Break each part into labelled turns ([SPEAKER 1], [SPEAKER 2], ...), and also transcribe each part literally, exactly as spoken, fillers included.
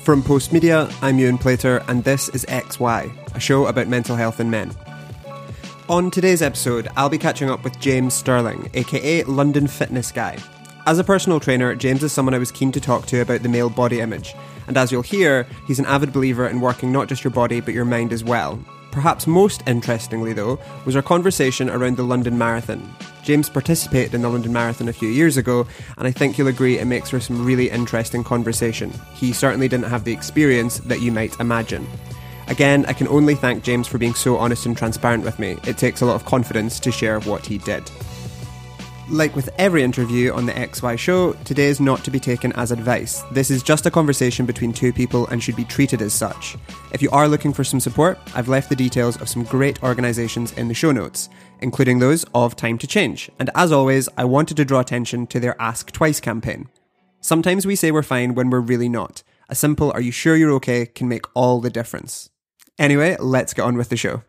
[SPEAKER 1] From Postmedia, I'm Ewan Plater, and this is X Y, a show about mental health in men. On today's episode, I'll be catching up with James Sterling, aka London Fitness Guy. As a personal trainer, James is someone I was keen to talk to about the male body image, and as you'll hear, he's an avid believer in working not just your body, but your mind as well. Perhaps most interestingly, though, was our conversation around the London Marathon. James participated in the London Marathon a few years ago, and I think you'll agree it makes for some really interesting conversation. He certainly didn't have the experience that you might imagine. Again, I can only thank James for being so honest and transparent with me. It takes a lot of confidence to share what he did. Like with every interview on the X Y show, today is not to be taken as advice. This is just a conversation between two people and should be treated as such. If you are looking for some support, I've left the details of some great organisations in the show notes, including those of Time to Change. And as always, I wanted to draw attention to their Ask Twice campaign. Sometimes we say we're fine when we're really not. A simple "are you sure you're okay" can make all the difference. Anyway, let's get on with the show.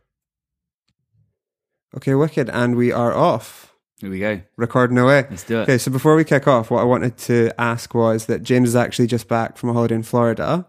[SPEAKER 1] Okay, wicked, and we are off.
[SPEAKER 2] Here we go.
[SPEAKER 1] Recording away.
[SPEAKER 2] Let's do it.
[SPEAKER 1] Okay, so before we kick off, what I wanted to ask was that James is actually just back from a holiday in Florida.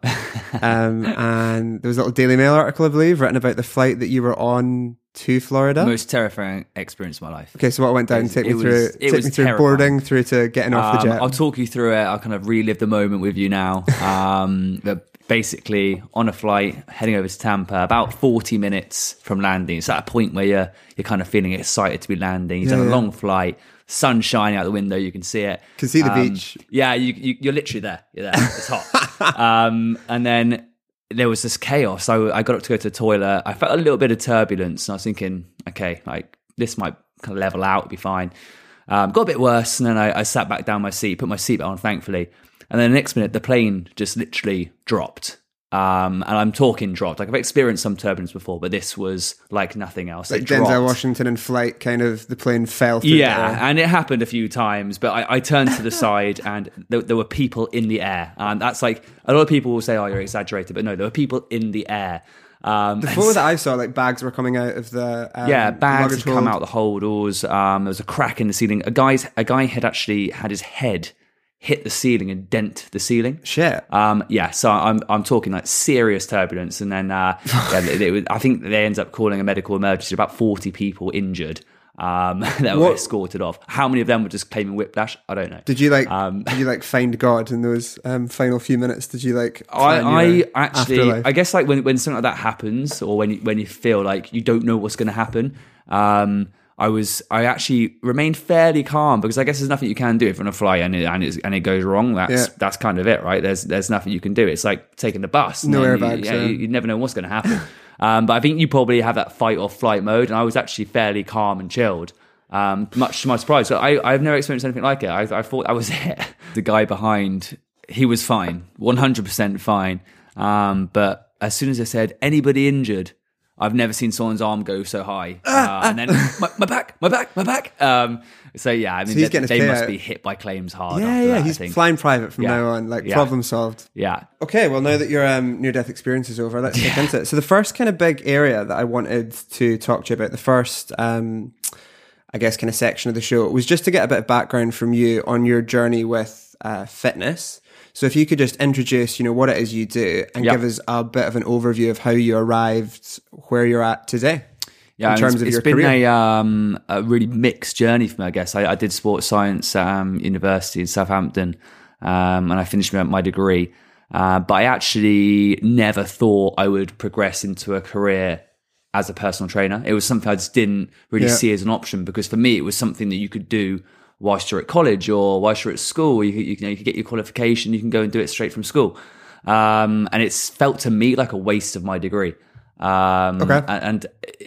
[SPEAKER 1] um, and there was a little Daily Mail article, I believe, written about the flight that you were on to Florida.
[SPEAKER 2] Most terrifying experience of my life.
[SPEAKER 1] Okay, so what went down?
[SPEAKER 2] It was-
[SPEAKER 1] take me
[SPEAKER 2] it was-
[SPEAKER 1] through,
[SPEAKER 2] it
[SPEAKER 1] take
[SPEAKER 2] was
[SPEAKER 1] me through
[SPEAKER 2] terrifying.
[SPEAKER 1] boarding, through to getting off the
[SPEAKER 2] Um,
[SPEAKER 1] jet.
[SPEAKER 2] I'll talk you through it. I'll kind of relive the moment with you now. Um, but basically, on a flight, heading over to Tampa, about forty minutes from landing. It's at a point where you're, you're kind of feeling excited to be landing. You've
[SPEAKER 1] Yeah,
[SPEAKER 2] done a
[SPEAKER 1] yeah.
[SPEAKER 2] long flight. Sun shining out the window, you can see it.
[SPEAKER 1] Can see the
[SPEAKER 2] Um,
[SPEAKER 1] beach.
[SPEAKER 2] Yeah, you, you, you're literally there. You're there. It's hot. um, and then there was this chaos. So I got up to go to the toilet. I felt a little bit of turbulence, and I was thinking, okay, like this might kind of level out, be fine. Um, got a bit worse, and then I, I sat back down my seat, put my seatbelt on, thankfully. And then the next minute, the plane just literally dropped. Um, and I'm talking dropped. Like I've experienced some turbulence before, but this was like nothing else.
[SPEAKER 1] Like
[SPEAKER 2] It
[SPEAKER 1] Denzel
[SPEAKER 2] dropped.
[SPEAKER 1] Washington in Flight, kind of, the plane fell through
[SPEAKER 2] Yeah,
[SPEAKER 1] the air.
[SPEAKER 2] and it happened a few times, but I, I turned to the side and there, there were people in the air. And that's like, a lot of people will say, oh, you're exaggerated, but no, there were people in the air. Um,
[SPEAKER 1] The photo that I saw, like bags were coming out of the um,
[SPEAKER 2] yeah, bags
[SPEAKER 1] luggage
[SPEAKER 2] had come
[SPEAKER 1] hold.
[SPEAKER 2] out the holders. Um, there was a crack in the ceiling. A guy's a guy had actually had his head hit the ceiling and dent the ceiling.
[SPEAKER 1] Shit.
[SPEAKER 2] Um, yeah, so I'm I'm talking like serious turbulence, and then uh, yeah, it, it was, I think they ended up calling a medical emergency. About forty people injured um, that were
[SPEAKER 1] What-
[SPEAKER 2] escorted off. How many of them were just claiming whiplash? I don't know.
[SPEAKER 1] Did you like?
[SPEAKER 2] Um,
[SPEAKER 1] did you like find God in those um, final few minutes? Did you like?
[SPEAKER 2] I,
[SPEAKER 1] plan
[SPEAKER 2] I
[SPEAKER 1] your
[SPEAKER 2] actually,
[SPEAKER 1] afterlife?
[SPEAKER 2] I guess like when when something like that happens, or when you, when you feel like you don't know what's going to happen. Um, I was, I actually remained fairly calm because I guess there's nothing you can do if you're on a flight and it, and, it's, and it goes wrong. That's
[SPEAKER 1] Yeah.
[SPEAKER 2] that's kind of it, right? There's there's nothing you can do. It's like taking the bus. and
[SPEAKER 1] No
[SPEAKER 2] then
[SPEAKER 1] airbags,
[SPEAKER 2] You, yeah,
[SPEAKER 1] yeah.
[SPEAKER 2] you, you never know what's going to happen. um, but I think you probably have that fight or flight mode, and I was actually fairly calm and chilled. Um, much to my surprise, so I, I've never experienced anything like it. I, I thought I was it. The guy behind, he was fine, one hundred percent fine. Um, but as soon as I said anybody injured, I've never seen someone's arm go so high. Uh, and then my, my back, my back, my back. Um, so yeah, I mean,
[SPEAKER 1] So he's
[SPEAKER 2] they,
[SPEAKER 1] getting his
[SPEAKER 2] they
[SPEAKER 1] pay
[SPEAKER 2] must
[SPEAKER 1] out.
[SPEAKER 2] be hit by claims hard.
[SPEAKER 1] yeah,
[SPEAKER 2] after
[SPEAKER 1] yeah.
[SPEAKER 2] that, I
[SPEAKER 1] He's
[SPEAKER 2] think.
[SPEAKER 1] flying private from
[SPEAKER 2] Yeah.
[SPEAKER 1] now on. Like
[SPEAKER 2] Yeah.
[SPEAKER 1] problem solved.
[SPEAKER 2] Yeah.
[SPEAKER 1] Okay, well, now that your um, near-death experience is over, let's get into it. So the first kind of big area that I wanted to talk to you about, the first, um, I guess, kind of section of the show, was just to get a bit of background from you on your journey with uh, fitness. So if you could just introduce, you know, what it is you do and
[SPEAKER 2] Yep.
[SPEAKER 1] give us a bit of an overview of how you arrived where you're at today.
[SPEAKER 2] Yeah,
[SPEAKER 1] in
[SPEAKER 2] and
[SPEAKER 1] terms
[SPEAKER 2] it's,
[SPEAKER 1] of
[SPEAKER 2] it's
[SPEAKER 1] your
[SPEAKER 2] been
[SPEAKER 1] career.
[SPEAKER 2] a um, a really mixed journey for me. I guess I, I did sports science at um, university in Southampton, um, and I finished my, my degree. Uh, but I actually never thought I would progress into a career as a personal trainer. It was something I just didn't really
[SPEAKER 1] Yeah.
[SPEAKER 2] see as an option because for me it was something that you could do whilst you're at college or whilst you're at school. You, you, you know, you could get your qualification, you can go and do it straight from school. Um, and it's felt to me like a waste of my degree. Um,
[SPEAKER 1] Okay.
[SPEAKER 2] and, and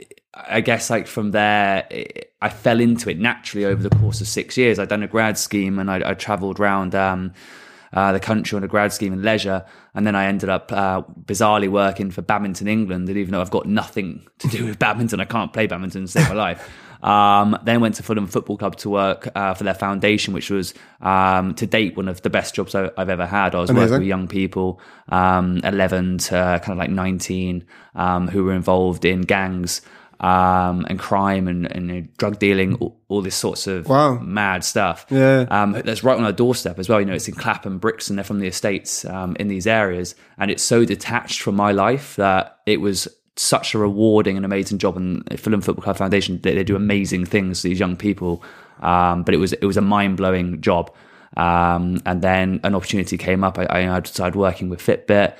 [SPEAKER 2] I guess like from there, I fell into it naturally over the course of six years. I'd done a grad scheme and I, I travelled around um, uh, the country on a grad scheme in leisure. And then I ended up uh, bizarrely working for Badminton England. And even though I've got nothing to do with badminton, I can't play badminton to save my life. Um, then went to Fulham Football Club to work uh, for their foundation, which was um, to date one of the best jobs I, I've ever had. I was
[SPEAKER 1] Amazing.
[SPEAKER 2] working with young people, um, eleven to kind of like nineteen, um, who were involved in gangs. um, and crime and, and you know, drug dealing, all, all this sorts of
[SPEAKER 1] wow.
[SPEAKER 2] mad stuff.
[SPEAKER 1] Yeah.
[SPEAKER 2] Um, that's right on our doorstep as well. You know, it's in Clapham, Brixton, they're from the estates um, in these areas. And it's so detached from my life that it was such a rewarding and amazing job. And Fulham Football Club Foundation, they, they do amazing things to these young people. Um, but it was it was a mind-blowing job. Um, and then an opportunity came up. I, I, I started working with Fitbit,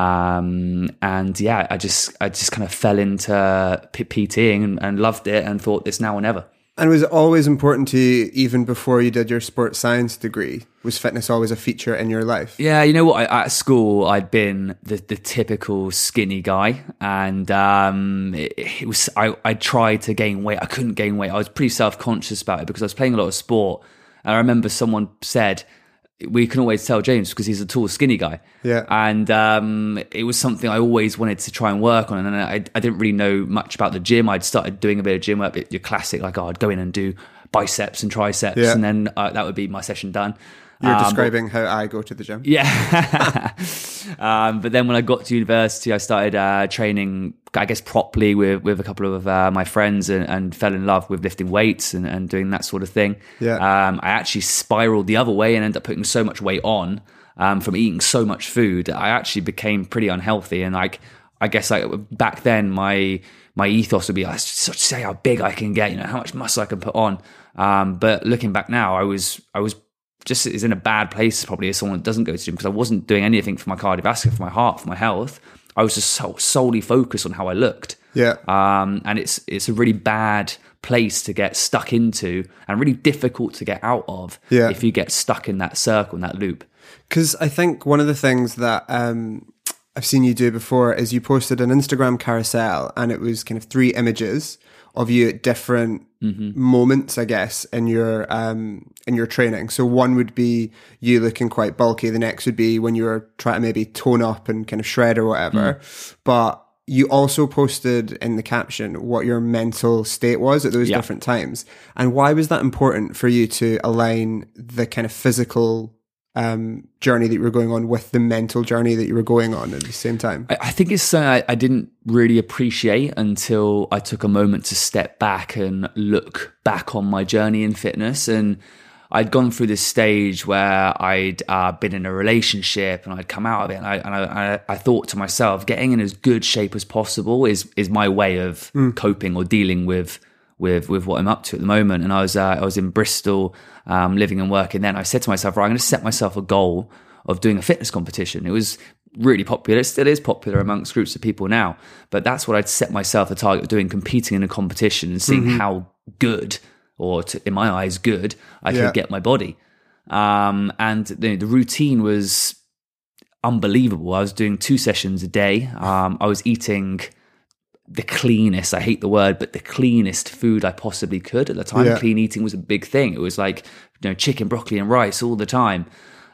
[SPEAKER 2] um, and yeah, I just I just kind of fell into PTing and, and loved it, and thought it's now or never.
[SPEAKER 1] And was it always important to you, even before you did your sports science degree? Was fitness always a feature in your life?
[SPEAKER 2] Yeah, you know what? I, at school, I'd been the, the typical skinny guy, and um, it, it was I, I tried to gain weight. I couldn't gain weight. I was pretty self-conscious about it because I was playing a lot of sport. And I remember someone said, we can always tell James because he's a tall, skinny guy.
[SPEAKER 1] Yeah.
[SPEAKER 2] And um, it was something I always wanted to try and work on. And I, I didn't really know much about the gym. I'd started doing a bit of gym work, your classic, like, oh, I'd go in and do biceps and triceps,
[SPEAKER 1] yeah.
[SPEAKER 2] and then uh, that would be my session done.
[SPEAKER 1] You're
[SPEAKER 2] um,
[SPEAKER 1] describing but, how I go to the gym.
[SPEAKER 2] Yeah. um, but then when I got to university, I started uh, training, I guess, properly with, with a couple of uh, my friends and, and fell in love with lifting weights and, and doing that sort of thing.
[SPEAKER 1] Yeah.
[SPEAKER 2] Um, I actually spiraled the other way and ended up putting so much weight on um, from eating so much food. I actually became pretty unhealthy. And like, I guess like back then, my my ethos would be, like, just say how big I can get, you know, how much muscle I can put on. Um, but looking back now, I was I was just is in a bad place probably as someone that doesn't go to the gym, because I wasn't doing anything for my cardiovascular, for my heart, for my health. I was just so, solely focused on how I looked.
[SPEAKER 1] Yeah.
[SPEAKER 2] Um, and it's it's a really bad place to get stuck into, and really difficult to get out of
[SPEAKER 1] yeah.
[SPEAKER 2] if you get stuck in that circle, in that loop.
[SPEAKER 1] Because I think one of the things that um, I've seen you do before is you posted an Instagram carousel, and it was kind of three images of you at different mm-hmm. moments, I guess, in your um, in your training. So one would be you looking quite bulky. The next would be when you were trying to maybe tone up and kind of shred or whatever. Mm. But you also posted in the caption what your mental state was at those yeah. different times. And why was that important for you to align the kind of physical um, journey that you were going on with the mental journey that you were going on at the same time?
[SPEAKER 2] I, I think it's something I, I didn't really appreciate until I took a moment to step back and look back on my journey in fitness. And I'd gone through this stage where I'd uh, been in a relationship, and I'd come out of it, and I, and I, I thought to myself, getting in as good shape as possible is is my way of mm. coping or dealing with with with what I'm up to at the moment. And I was uh, I was in Bristol, um, living and working then. I said to myself, right, I'm going to set myself a goal of doing a fitness competition. It was really popular. It still is popular amongst groups of people now, but that's what I'd set myself a target of doing, competing in a competition and seeing mm-hmm. how good, or to, in my eyes, good, I yeah. could get my body. Um, and the, the routine was unbelievable. I was doing two sessions a day. Um, I was eating the cleanest, I hate the word, but the cleanest food I possibly could at the time. Yeah. Clean eating was a big thing. It was like, you know, chicken, broccoli and rice all the time.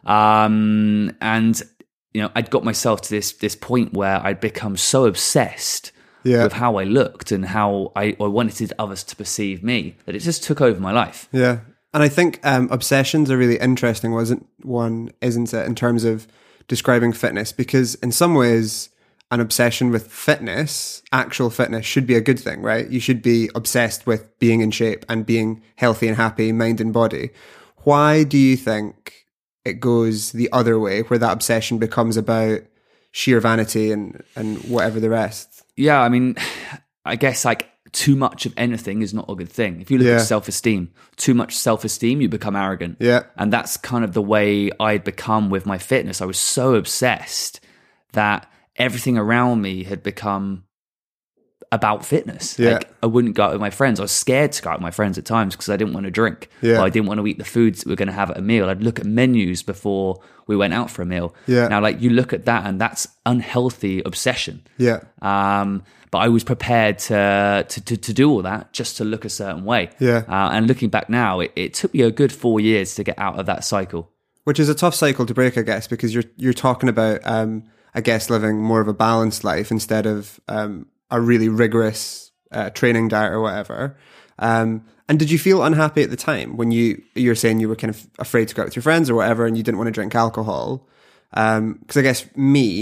[SPEAKER 2] Um, and, you know, I'd got myself to this, this point where I'd become so obsessed yeah. with how I looked and how I, I wanted others to perceive me that it just took over my life.
[SPEAKER 1] Yeah. And I think um, obsession's a really interesting wasn't one, isn't it, in terms of describing fitness, because in some ways an obsession with fitness, actual fitness, should be a good thing, right? You should be obsessed with being in shape and being healthy and happy, mind and body. Why do you think it goes the other way, where that obsession becomes about sheer vanity and, and whatever the rest?
[SPEAKER 2] Yeah, I mean, I guess like too much of anything is not a good thing. If you look yeah. at self-esteem, too much self-esteem, you become arrogant.
[SPEAKER 1] Yeah.
[SPEAKER 2] And that's kind of the way I'd become with my fitness. I was so obsessed that everything around me had become about fitness.
[SPEAKER 1] Yeah.
[SPEAKER 2] Like, I wouldn't go out with my friends. I was scared to go out with my friends at times because I didn't want to drink.
[SPEAKER 1] Yeah.
[SPEAKER 2] Or I didn't want to eat the foods that we were going to have at a meal. I'd look at menus before we went out for a meal.
[SPEAKER 1] Yeah.
[SPEAKER 2] Now, like, you look at that and that's unhealthy obsession.
[SPEAKER 1] Yeah.
[SPEAKER 2] Um, but I was prepared to, to to to do all that just to look a certain way.
[SPEAKER 1] Yeah.
[SPEAKER 2] Uh, and looking back now, it, it took me a good four years to get out of that cycle.
[SPEAKER 1] Which is a tough cycle to break, I guess, because you're you're talking about, um, I guess, living more of a balanced life instead of um, a really rigorous uh, training diet or whatever. Um, and did you feel unhappy at the time when you you're saying you were kind of afraid to go out with your friends or whatever, and you didn't want to drink alcohol? Because um, I guess me,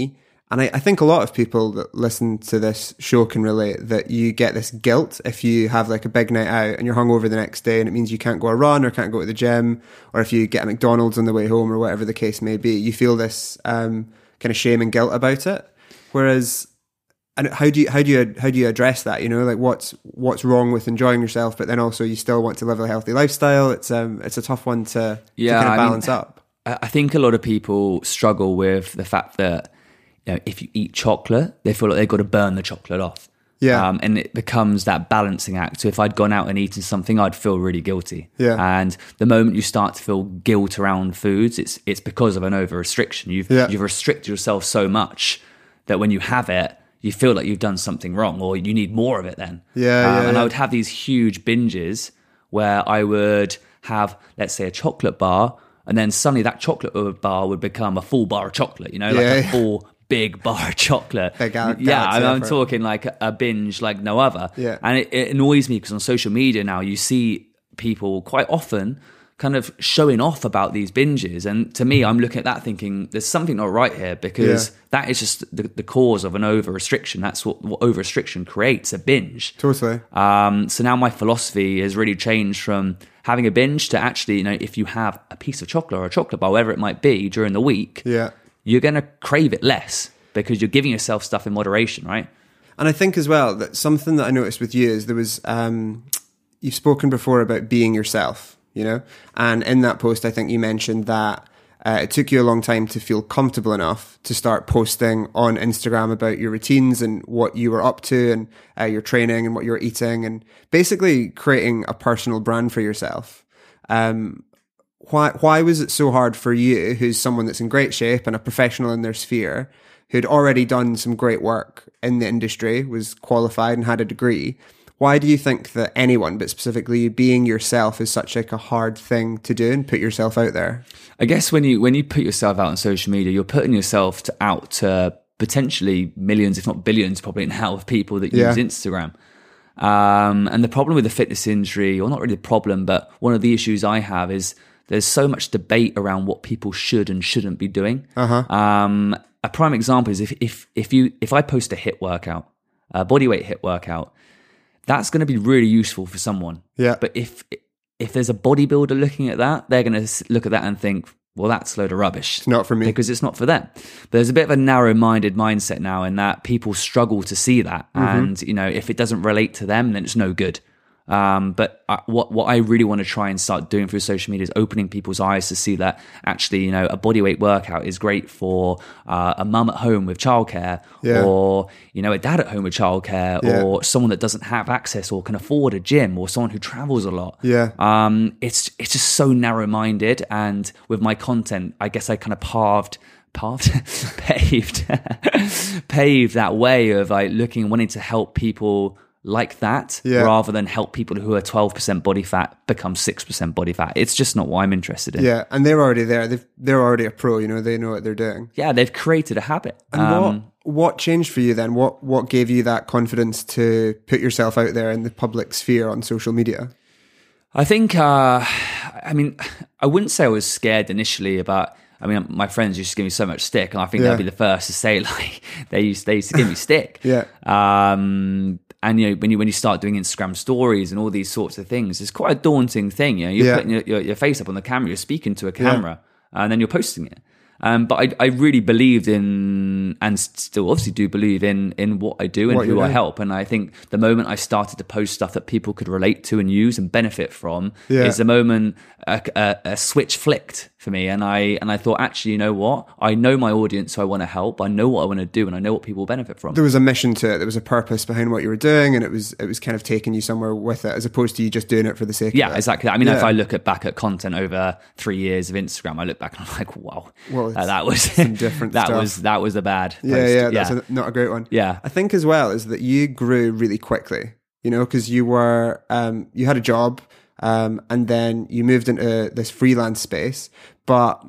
[SPEAKER 1] And I, I think a lot of people that listen to this show can relate that you get this guilt if you have like a big night out and you're hungover the next day and it means you can't go a run or can't go to the gym, or if you get a McDonald's on the way home or whatever the case may be, you feel this um, kind of shame and guilt about it. Whereas, and how do you how do you how do you address that? You know, like what's what's wrong with enjoying yourself, but then also you still want to live a healthy lifestyle. It's um it's a tough one to,
[SPEAKER 2] yeah,
[SPEAKER 1] to kind of
[SPEAKER 2] I
[SPEAKER 1] balance
[SPEAKER 2] mean,
[SPEAKER 1] up.
[SPEAKER 2] I think a lot of people struggle with the fact that, you know, if you eat chocolate, they feel like they've got to burn the chocolate off.
[SPEAKER 1] Yeah.
[SPEAKER 2] Um, and it becomes that balancing act. So if I'd gone out and eaten something, I'd feel really guilty.
[SPEAKER 1] Yeah.
[SPEAKER 2] And the moment you start to feel guilt around foods, it's it's because of an over restriction. You've
[SPEAKER 1] yeah.
[SPEAKER 2] you've restricted yourself so much that when you have it, you feel like you've done something wrong, or you need more of it then.
[SPEAKER 1] Yeah,
[SPEAKER 2] um,
[SPEAKER 1] yeah
[SPEAKER 2] And
[SPEAKER 1] yeah.
[SPEAKER 2] I would have these huge binges where I would have, let's say, a chocolate bar, and then suddenly that chocolate bar would become a full bar of chocolate, you know, like
[SPEAKER 1] yeah,
[SPEAKER 2] a
[SPEAKER 1] yeah.
[SPEAKER 2] full big bar of chocolate.
[SPEAKER 1] Big gal-
[SPEAKER 2] yeah, I'm, I'm
[SPEAKER 1] effort.
[SPEAKER 2] talking like a binge like no other.
[SPEAKER 1] Yeah.
[SPEAKER 2] And it, it annoys me because on social media now you see people quite often kind of showing off about these binges. And to me, I'm looking at that thinking there's something not right here, because
[SPEAKER 1] Yeah.
[SPEAKER 2] that is just the, the cause of an over restriction. That's what, what over restriction creates, a binge.
[SPEAKER 1] Totally.
[SPEAKER 2] Um, so now my philosophy has really changed from having a binge to actually, you know, if you have a piece of chocolate or a chocolate bar, whatever it might be during the week,
[SPEAKER 1] Yeah.
[SPEAKER 2] you're going to crave it less because you're giving yourself stuff in moderation, right?
[SPEAKER 1] And I think as well that something that I noticed with you is there was, um, you've spoken before about being yourself, you know, and in that post, I think you mentioned that uh, it took you a long time to feel comfortable enough to start posting on Instagram about your routines and what you were up to, and uh, your training and what you were eating, and basically creating a personal brand for yourself. Um, why, why was it so hard for you, who's someone that's in great shape and a professional in their sphere, who'd already done some great work in the industry, was qualified and had a degree? Why do you think that anyone, but specifically you being yourself, is such like a hard thing to do and put yourself out there?
[SPEAKER 2] I guess when you when you put yourself out on social media, you're putting yourself to, out to potentially millions, if not billions, probably now, of people that
[SPEAKER 1] Yeah.
[SPEAKER 2] use Instagram. Um, and the problem with the fitness industry, or not really the problem, but one of the issues I have is there's so much debate around what people should and shouldn't be doing.
[SPEAKER 1] Uh-huh.
[SPEAKER 2] Um, a prime example is if if if you if I post a HIIT workout, a bodyweight HIIT workout, that's going to be really useful for someone.
[SPEAKER 1] Yeah.
[SPEAKER 2] But if if there's a bodybuilder looking at that, they're going to look at that and think, well, that's a load of rubbish.
[SPEAKER 1] It's not for me.
[SPEAKER 2] Because it's not for them. But there's a bit of a narrow-minded mindset now in that people struggle to see that.
[SPEAKER 1] Mm-hmm.
[SPEAKER 2] And, you know, if it doesn't relate to them, then it's no good. Um, but I, what what I really want to try and start doing through social media is opening people's eyes to see that actually, you know, a bodyweight workout is great for uh, a mum at home with childcare,
[SPEAKER 1] Yeah.
[SPEAKER 2] or, you know, a dad at home with childcare,
[SPEAKER 1] Yeah.
[SPEAKER 2] or someone that doesn't have access or can afford a gym, or someone who travels a lot.
[SPEAKER 1] Yeah.
[SPEAKER 2] Um, it's it's just so narrow-minded, and with my content, I guess I kind of paved, paved, paved, paved that way of like looking, wanting to help people like that,
[SPEAKER 1] Yeah.
[SPEAKER 2] rather than help people who are twelve percent body fat become six percent body fat. It's just not what I'm interested in.
[SPEAKER 1] Yeah, and they're already there. They've, they're already a pro, you know, they know what they're doing.
[SPEAKER 2] Yeah, they've created a habit.
[SPEAKER 1] And
[SPEAKER 2] Um,
[SPEAKER 1] what what changed for you then? What what gave you that confidence to put yourself out there in the public sphere on social media?
[SPEAKER 2] I think, uh, I mean, I wouldn't say I was scared initially about, I mean, my friends used to give me so much stick, and I think
[SPEAKER 1] Yeah.
[SPEAKER 2] they'll be the first to say, like, they used, they used to give me stick.
[SPEAKER 1] Yeah.
[SPEAKER 2] Um, and, you know, when you, when you start doing Instagram stories and all these sorts of things, it's quite a daunting thing. You know, you're
[SPEAKER 1] Yeah.
[SPEAKER 2] putting your, your, your face up on the camera, you're speaking to a camera, and then you're posting it. Um, but I, I really believed in, and still obviously do believe in, in what I do and
[SPEAKER 1] What
[SPEAKER 2] who
[SPEAKER 1] you're
[SPEAKER 2] I
[SPEAKER 1] doing.
[SPEAKER 2] help. And I think the moment I started to post stuff that people could relate to and use and benefit from
[SPEAKER 1] Yeah.
[SPEAKER 2] is the moment a, a, a switch flicked for me. And I and I thought, actually, you know what? I know my audience who I want to help. I know what I want to do, and I know what people will benefit from.
[SPEAKER 1] There was a mission to it. There was a purpose behind what you were doing, and it was it was kind of taking you somewhere with it, as opposed to you just doing it for the sake
[SPEAKER 2] Yeah,
[SPEAKER 1] of it.
[SPEAKER 2] exactly. I mean,
[SPEAKER 1] Yeah.
[SPEAKER 2] if I look at back at content over three years of Instagram, I look back and I'm like, wow,
[SPEAKER 1] Well,
[SPEAKER 2] uh, that was
[SPEAKER 1] some different
[SPEAKER 2] that
[SPEAKER 1] stuff.
[SPEAKER 2] was that was a bad.
[SPEAKER 1] Yeah,
[SPEAKER 2] post.
[SPEAKER 1] yeah, that's A, not a great one.
[SPEAKER 2] Yeah.
[SPEAKER 1] I think as well is that you grew really quickly, you know, because you were, um, you had a job, um, and then you moved into this freelance space. But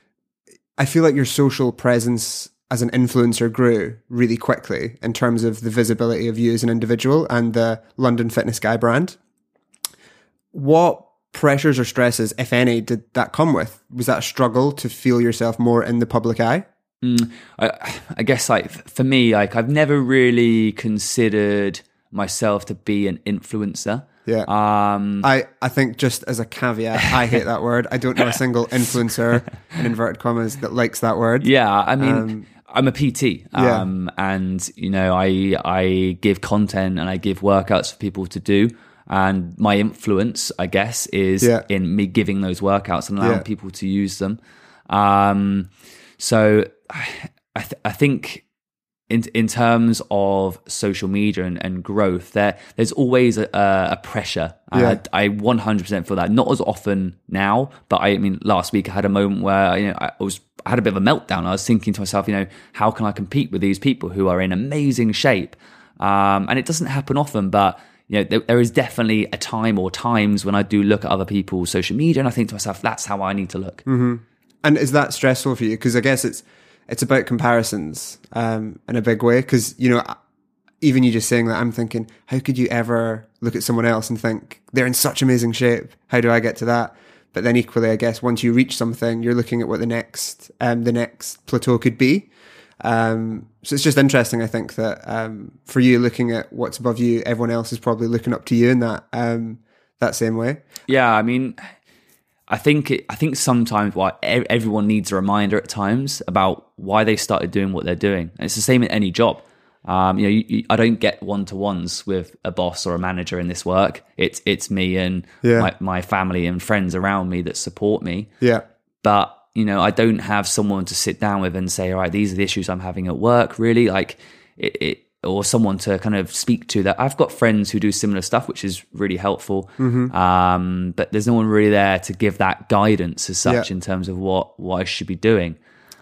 [SPEAKER 1] I feel like your social presence as an influencer grew really quickly in terms of the visibility of you as an individual and the London Fitness Guy brand. What pressures or stresses, if any, did that come with? Was that a struggle to feel yourself more in the public eye?
[SPEAKER 2] Mm, I, I guess like for me, like I've never really considered myself to be an influencer.
[SPEAKER 1] Yeah. Um, I, I think just as a caveat, I hate that word. I don't know a single influencer, in inverted commas, that likes that word.
[SPEAKER 2] Yeah. I mean, um, I'm a P T. Um, yeah. And, you know, I, I give content and I give workouts for people to do. And my influence, I guess, is yeah. in me giving those workouts and allowing yeah. people to use them. Um, so I, th- I think in in terms of social media and, and growth, there there's always a, a pressure. Yeah. I, I one hundred percent feel that. Not as often now, but I, I mean, last week I had a moment where you know I was I had a bit of a meltdown. I was thinking to myself, you know, how can I compete with these people who are in amazing shape? Um, and it doesn't happen often, but you know, there, there is definitely a time or times when I do look at other people's social media and I think to myself, that's how I need to look.
[SPEAKER 1] Mm-hmm. And is that stressful for you? Because I guess it's it's about comparisons um, in a big way. Because, you know, even you just saying that, I'm thinking, how could you ever look at someone else and think, they're in such amazing shape, how do I get to that? But then equally, I guess, once you reach something, you're looking at what the next um, the next plateau could be. Um, so it's just interesting, I think, that um, for you, looking at what's above you, everyone else is probably looking up to you in that um, that same way.
[SPEAKER 2] Yeah, I mean, I think it, I think sometimes why everyone needs a reminder at times about why they started doing what they're doing. And it's the same in any job. Um, you know, you, you, I don't get one-to-ones with a boss or a manager in this work. It's it's me and yeah. my, my family and friends around me that support me.
[SPEAKER 1] Yeah,
[SPEAKER 2] but you know, I don't have someone to sit down with and say, all right, these are the issues I'm having at work, really, like it, it or someone to kind of speak to. That I've got friends who do similar stuff, which is really helpful. Mm-hmm. Um, but there's no one really there to give that guidance as such yeah. in terms of what, what I should be doing.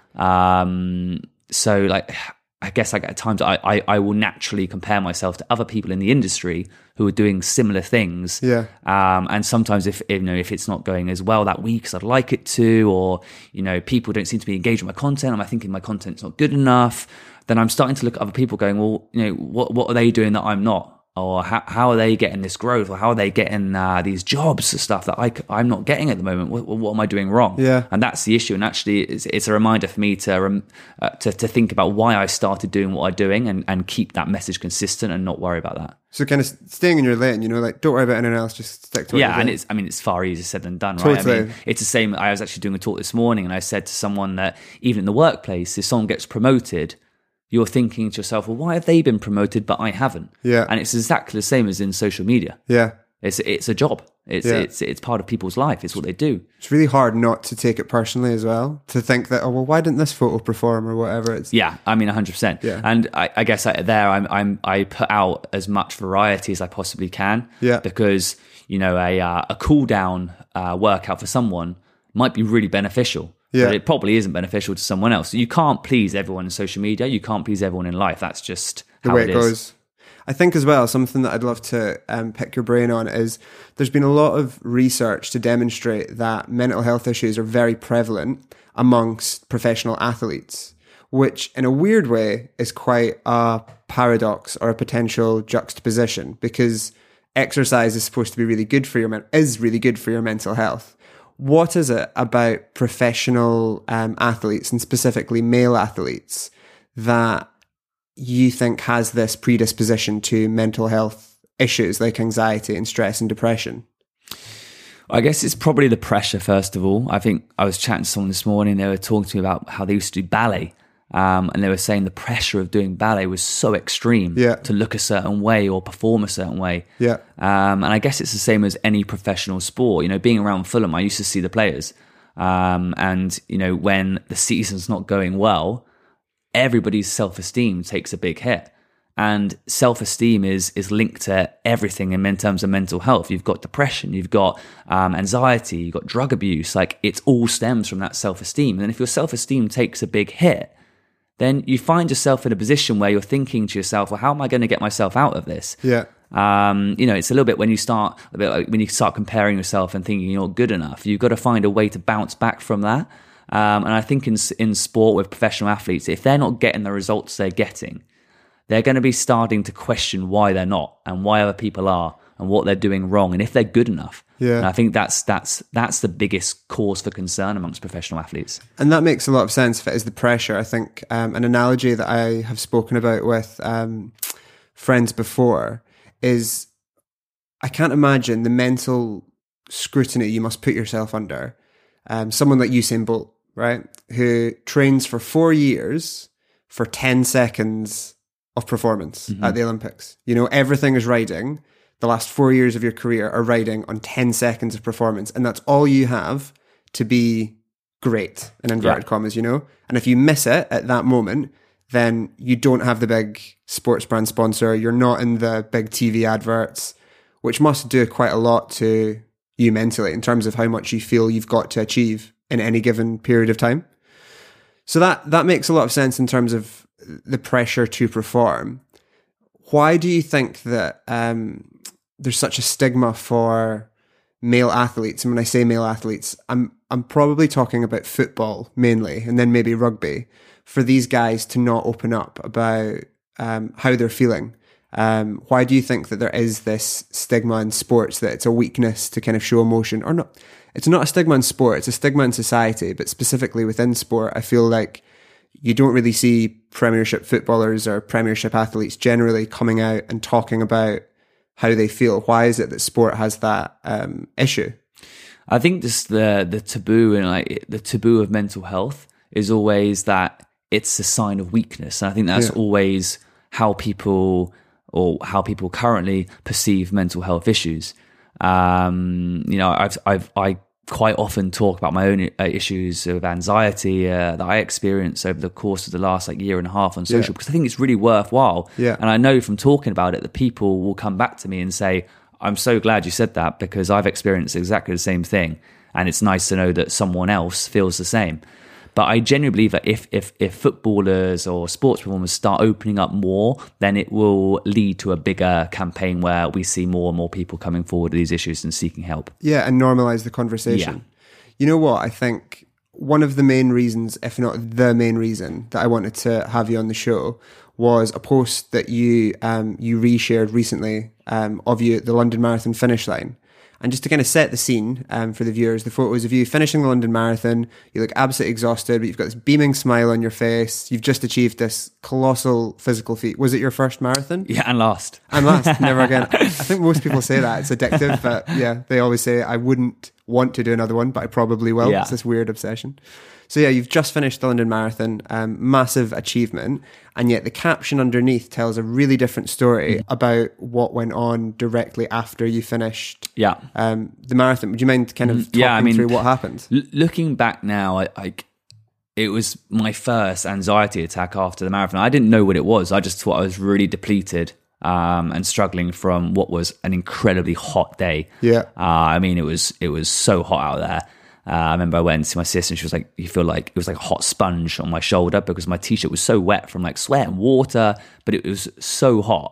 [SPEAKER 2] Um, so like, I guess like at times I, I, I will naturally compare myself to other people in the industry who are doing similar things.
[SPEAKER 1] Yeah.
[SPEAKER 2] Um, and sometimes if, you know, if it's not going as well that week as I'd like it to, or, you know, people don't seem to be engaged with my content, and I'm thinking my content's not good enough, then I'm starting to look at other people going, well, you know, what, what are they doing that I'm not? Or how, how are they getting this growth? Or how are they getting uh, these jobs and stuff that I, I'm not getting at the moment? What, what am I doing wrong?
[SPEAKER 1] Yeah.
[SPEAKER 2] And that's the issue. And actually, it's, it's a reminder for me to, um, uh, to to think about why I started doing what I'm doing and, and keep that message consistent and not worry about that.
[SPEAKER 1] So kind of staying in your lane, you know, like don't worry about anything else, just stick to what
[SPEAKER 2] yeah,
[SPEAKER 1] you're
[SPEAKER 2] and
[SPEAKER 1] doing.
[SPEAKER 2] it's I mean it's far easier said than done, right?
[SPEAKER 1] Totally.
[SPEAKER 2] I mean, it's the same. I was actually doing a talk this morning, and I said to someone that even in the workplace, if someone gets promoted, you're thinking to yourself, well, why have they been promoted but I haven't?
[SPEAKER 1] Yeah.
[SPEAKER 2] And it's exactly the same as in social media.
[SPEAKER 1] Yeah.
[SPEAKER 2] It's it's a job. It's yeah. it's it's part of people's life. It's what they do.
[SPEAKER 1] It's really hard not to take it personally as well. To think that, oh well, why didn't this photo perform or whatever? It's
[SPEAKER 2] yeah. I mean, one hundred percent.
[SPEAKER 1] Yeah.
[SPEAKER 2] And I, I guess I, there, I'm I'm I put out as much variety as I possibly can.
[SPEAKER 1] Yeah.
[SPEAKER 2] Because you know a uh, a cool down uh, workout for someone might be really beneficial.
[SPEAKER 1] Yeah.
[SPEAKER 2] But it probably isn't beneficial to someone else. You can't please everyone in social media. You can't please everyone in life. That's just
[SPEAKER 1] the
[SPEAKER 2] how
[SPEAKER 1] way
[SPEAKER 2] it,
[SPEAKER 1] it
[SPEAKER 2] is.
[SPEAKER 1] goes. I think as well, something that I'd love to um, pick your brain on is there's been a lot of research to demonstrate that mental health issues are very prevalent amongst professional athletes, which in a weird way is quite a paradox or a potential juxtaposition, because exercise is supposed to be really good for your men- is really good for your mental health. What is it about professional um, athletes, and specifically male athletes, that you think has this predisposition to mental health issues like anxiety and stress and depression?
[SPEAKER 2] I guess it's probably the pressure, first of all. I think I was chatting to someone this morning, they were talking to me about how they used to do ballet. Um, and they were saying the pressure of doing ballet was so extreme
[SPEAKER 1] yeah.
[SPEAKER 2] to look a certain way or perform a certain way.
[SPEAKER 1] Yeah.
[SPEAKER 2] Um, and I guess it's the same as any professional sport. You know, being around Fulham, I used to see the players. Um, and, you know, when the season's not going well, everybody's self-esteem takes a big hit. And self-esteem is is linked to everything in terms of mental health. You've got depression, you've got um, anxiety, you've got drug abuse. Like, it all stems from that self-esteem. And if your self-esteem takes a big hit, then you find yourself in a position where you're thinking to yourself, well, how am I going to get myself out of this?
[SPEAKER 1] Yeah.
[SPEAKER 2] Um, you know, it's a little bit when you start a bit like when you start comparing yourself and thinking you're not good enough. You've got to find a way to bounce back from that. Um, and I think in in sport with professional athletes, if they're not getting the results they're getting, they're going to be starting to question why they're not and why other people are, and what they're doing wrong, and if they're good enough.
[SPEAKER 1] Yeah.
[SPEAKER 2] And I think that's that's that's the biggest cause for concern amongst professional athletes.
[SPEAKER 1] And that makes a lot of sense if it is the pressure. I think um, an analogy that I have spoken about with um, friends before is I can't imagine the mental scrutiny you must put yourself under. Um, someone like Usain Bolt, right, who trains for four years for ten seconds of performance mm-hmm. at the Olympics. You know, everything is riding. The last four years of your career are riding on ten seconds of performance. And that's all you have to be great, in inverted yeah. commas, you know? And if you miss it at that moment, then you don't have the big sports brand sponsor. You're not in the big T V adverts, which must do quite a lot to you mentally in terms of how much you feel you've got to achieve in any given period of time. So that, that makes a lot of sense in terms of the pressure to perform. Why do you think that um, there's such a stigma for male athletes? And when I say male athletes, I'm I'm probably talking about football mainly, and then maybe rugby, for these guys to not open up about um, how they're feeling. Um, why do you think that there is this stigma in sports that it's a weakness to kind of show emotion? Or not? It's not a stigma in sport, it's a stigma in society, but specifically within sport, I feel like you don't really see Premiership footballers or Premiership athletes generally coming out and talking about how they feel. Why is it that sport has that um, issue?
[SPEAKER 2] I think just the the taboo and like the taboo of mental health is always that it's a sign of weakness, and I think that's yeah. always how people or how people currently perceive mental health issues. Um, you know, I've I've I. quite often talk about my own issues of anxiety uh, that I experienced over the course of the last like year and a half on social, yeah. because I think it's really worthwhile.
[SPEAKER 1] Yeah.
[SPEAKER 2] And I know from talking about it that people will come back to me and say, I'm so glad you said that because I've experienced exactly the same thing. And it's nice to know that someone else feels the same. But I genuinely believe that if if if footballers or sports performers start opening up more, then it will lead to a bigger campaign where we see more and more people coming forward with these issues and seeking help.
[SPEAKER 1] Yeah, and normalize the conversation. Yeah. You know what? I think one of the main reasons, if not the main reason, that I wanted to have you on the show was a post that you um, you reshared recently um, of you at the London Marathon finish line. And just to kind of set the scene um, for the viewers, the photos of you finishing the London Marathon, you look absolutely exhausted, but you've got this beaming smile on your face. You've just achieved this colossal physical feat. Was it your first marathon?
[SPEAKER 2] Yeah, and last.
[SPEAKER 1] And last, never again. I think most people say that. It's addictive, but yeah, they always say, I wouldn't want to do another one, but I probably will. Yeah. It's this weird obsession. So yeah, you've just finished the London Marathon, um, massive achievement, and yet the caption underneath tells a really different story mm. about what went on directly after you finished
[SPEAKER 2] yeah.
[SPEAKER 1] um, the marathon. Would you mind kind of talking
[SPEAKER 2] yeah, I mean,
[SPEAKER 1] through what happened?
[SPEAKER 2] L- looking back now, I, I, it was my first anxiety attack after the marathon. I didn't know what it was. I just thought I was really depleted um, and struggling from what was an incredibly hot day.
[SPEAKER 1] Yeah,
[SPEAKER 2] uh, I mean, it was it was so hot out there. Uh, I remember I went to see my sister and she was like, you feel like it was like a hot sponge on my shoulder because my t-shirt was so wet from like sweat and water, but it was so hot.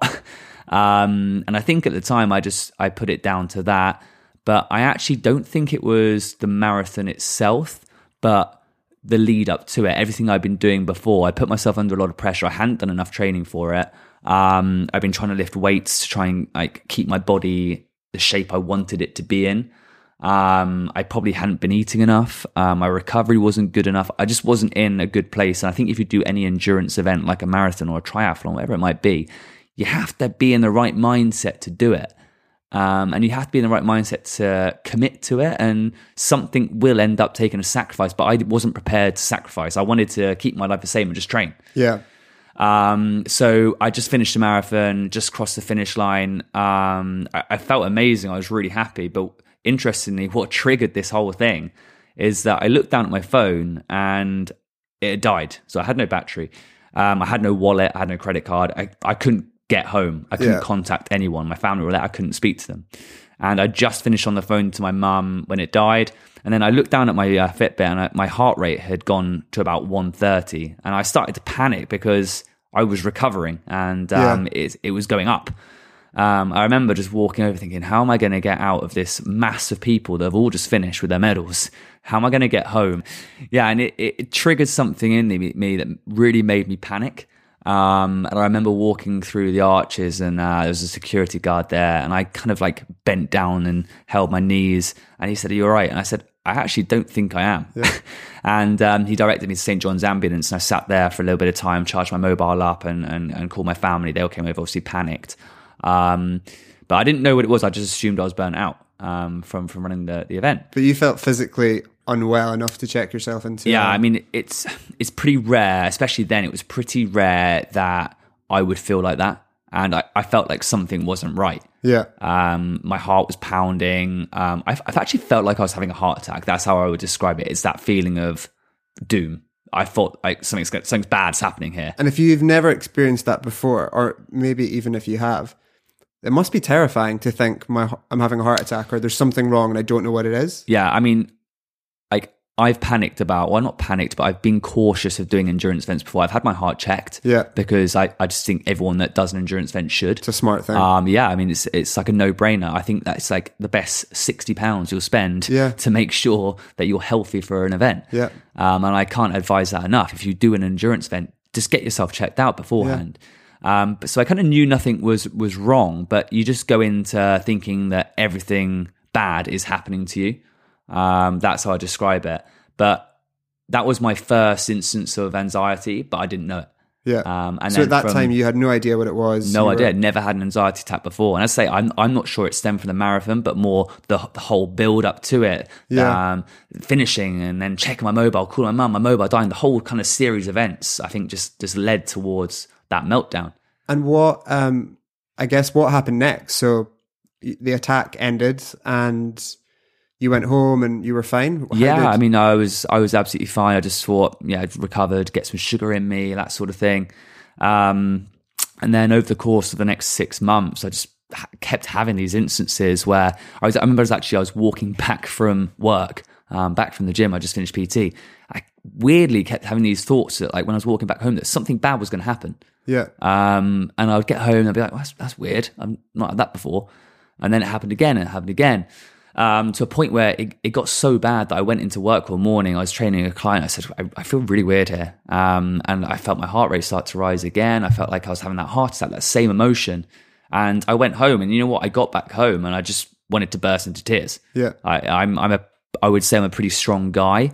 [SPEAKER 2] um, and I think at the time I just, I put it down to that, but I actually don't think it was the marathon itself, but the lead up to it, everything I've been doing before. I put myself under a lot of pressure. I hadn't done enough training for it. Um, I've been trying to lift weights to try and like keep my body the shape I wanted it to be in. Um, I probably hadn't been eating enough. Um, my recovery wasn't good enough. I just wasn't in a good place. And I think if you do any endurance event like a marathon or a triathlon, whatever it might be, you have to be in the right mindset to do it. Um, and you have to be in the right mindset to commit to it. And something will end up taking a sacrifice, but I wasn't prepared to sacrifice. I wanted to keep my life the same and just train.
[SPEAKER 1] Yeah.
[SPEAKER 2] Um, so I just finished the marathon, just crossed the finish line. Um, I, I felt amazing. I was really happy, but interestingly, what triggered this whole thing is that I looked down at my phone and it had died. So I had no battery. Um, I had no wallet. I had no credit card. I, I couldn't get home. I couldn't yeah. contact anyone. My family were there. I couldn't speak to them. And I just finished on the phone to my mum when it died. And then I looked down at my uh, Fitbit and I, my heart rate had gone to about one thirty. And I started to panic because I was recovering and um, yeah. it, it was going up. Um, I remember just walking over thinking, how am I going to get out of this mass of people that have all just finished with their medals? How am I going to get home? Yeah, and it, it, it triggered something in me, me that really made me panic. Um, and I remember walking through the arches, and uh, there was a security guard there, and I kind of like bent down and held my knees, and he said, "Are you all right?" And I said, "I actually don't think I am." Yeah. And um, he directed me to Saint John's Ambulance, and I sat there for a little bit of time, charged my mobile up, and and, and called my family. They all came over, obviously panicked. Um, but I didn't know what it was. I just assumed I was burnt out um, from from running the, the event.
[SPEAKER 1] But you felt physically unwell enough to check yourself into.
[SPEAKER 2] Yeah,
[SPEAKER 1] um,
[SPEAKER 2] I mean, it's it's pretty rare, especially then. It was pretty rare that I would feel like that, and I, I felt like something wasn't right.
[SPEAKER 1] Yeah.
[SPEAKER 2] Um, my heart was pounding. Um, I've, I've actually felt like I was having a heart attack. That's how I would describe it. It's that feeling of doom. I thought like something's something's bad's happening here.
[SPEAKER 1] And if you've never experienced that before, or maybe even if you have, it must be terrifying to think my I'm having a heart attack, or there's something wrong and I don't know what it is.
[SPEAKER 2] Yeah, I mean, like I've panicked about, well, not panicked, but I've been cautious of doing endurance events before. I've had my heart checked.
[SPEAKER 1] Yeah.
[SPEAKER 2] Because I, I just think everyone that does an endurance event should.
[SPEAKER 1] It's a smart thing.
[SPEAKER 2] Um, yeah, I mean, it's it's like a no-brainer. I think that's like the best sixty pounds you'll spend
[SPEAKER 1] yeah.
[SPEAKER 2] to make sure that you're healthy for an event.
[SPEAKER 1] Yeah.
[SPEAKER 2] Um, and I can't advise that enough. If you do an endurance event, just get yourself checked out beforehand. Yeah. Um, but so I kind of knew nothing was was wrong, but you just go into thinking that everything bad is happening to you. Um, that's how I describe it. But that was my first instance of anxiety, but I didn't know it.
[SPEAKER 1] Yeah.
[SPEAKER 2] Um, and
[SPEAKER 1] so
[SPEAKER 2] then
[SPEAKER 1] at that
[SPEAKER 2] from,
[SPEAKER 1] time, you had no idea what it was.
[SPEAKER 2] No
[SPEAKER 1] you
[SPEAKER 2] idea.
[SPEAKER 1] Were...
[SPEAKER 2] Never had an anxiety attack before. And I say I'm I'm not sure it stemmed from the marathon, but more the, the whole build up to it.
[SPEAKER 1] Yeah.
[SPEAKER 2] Um, finishing and then checking my mobile, calling my mum, my mobile dying. The whole kind of series of events, I think, just just led towards that meltdown.
[SPEAKER 1] And what, um, I guess, what happened next? So the attack ended, and you went home and you were fine? How
[SPEAKER 2] yeah,
[SPEAKER 1] did...
[SPEAKER 2] I mean, I was I was absolutely fine. I just thought, yeah, I'd recovered, get some sugar in me, that sort of thing. Um, and then over the course of the next six months, I just ha- kept having these instances where I was. I remember I was actually I was walking back from work, um, back from the gym. I just finished P T. I weirdly kept having these thoughts that, like, when I was walking back home, that something bad was going to happen.
[SPEAKER 1] Yeah.
[SPEAKER 2] Um, and I would get home and I'd be like, well, that's, that's weird. I've not had that before. And then it happened again and it happened again. Um, to a point where it, it got so bad that I went into work one morning. I was training a client. I said, I, I feel really weird here. Um, and I felt my heart rate start to rise again. I felt like I was having that heart attack, that same emotion. And I went home, and you know what? I got back home and I just wanted to burst into tears.
[SPEAKER 1] Yeah.
[SPEAKER 2] I, I'm, I'm a, I would say I'm a pretty strong guy.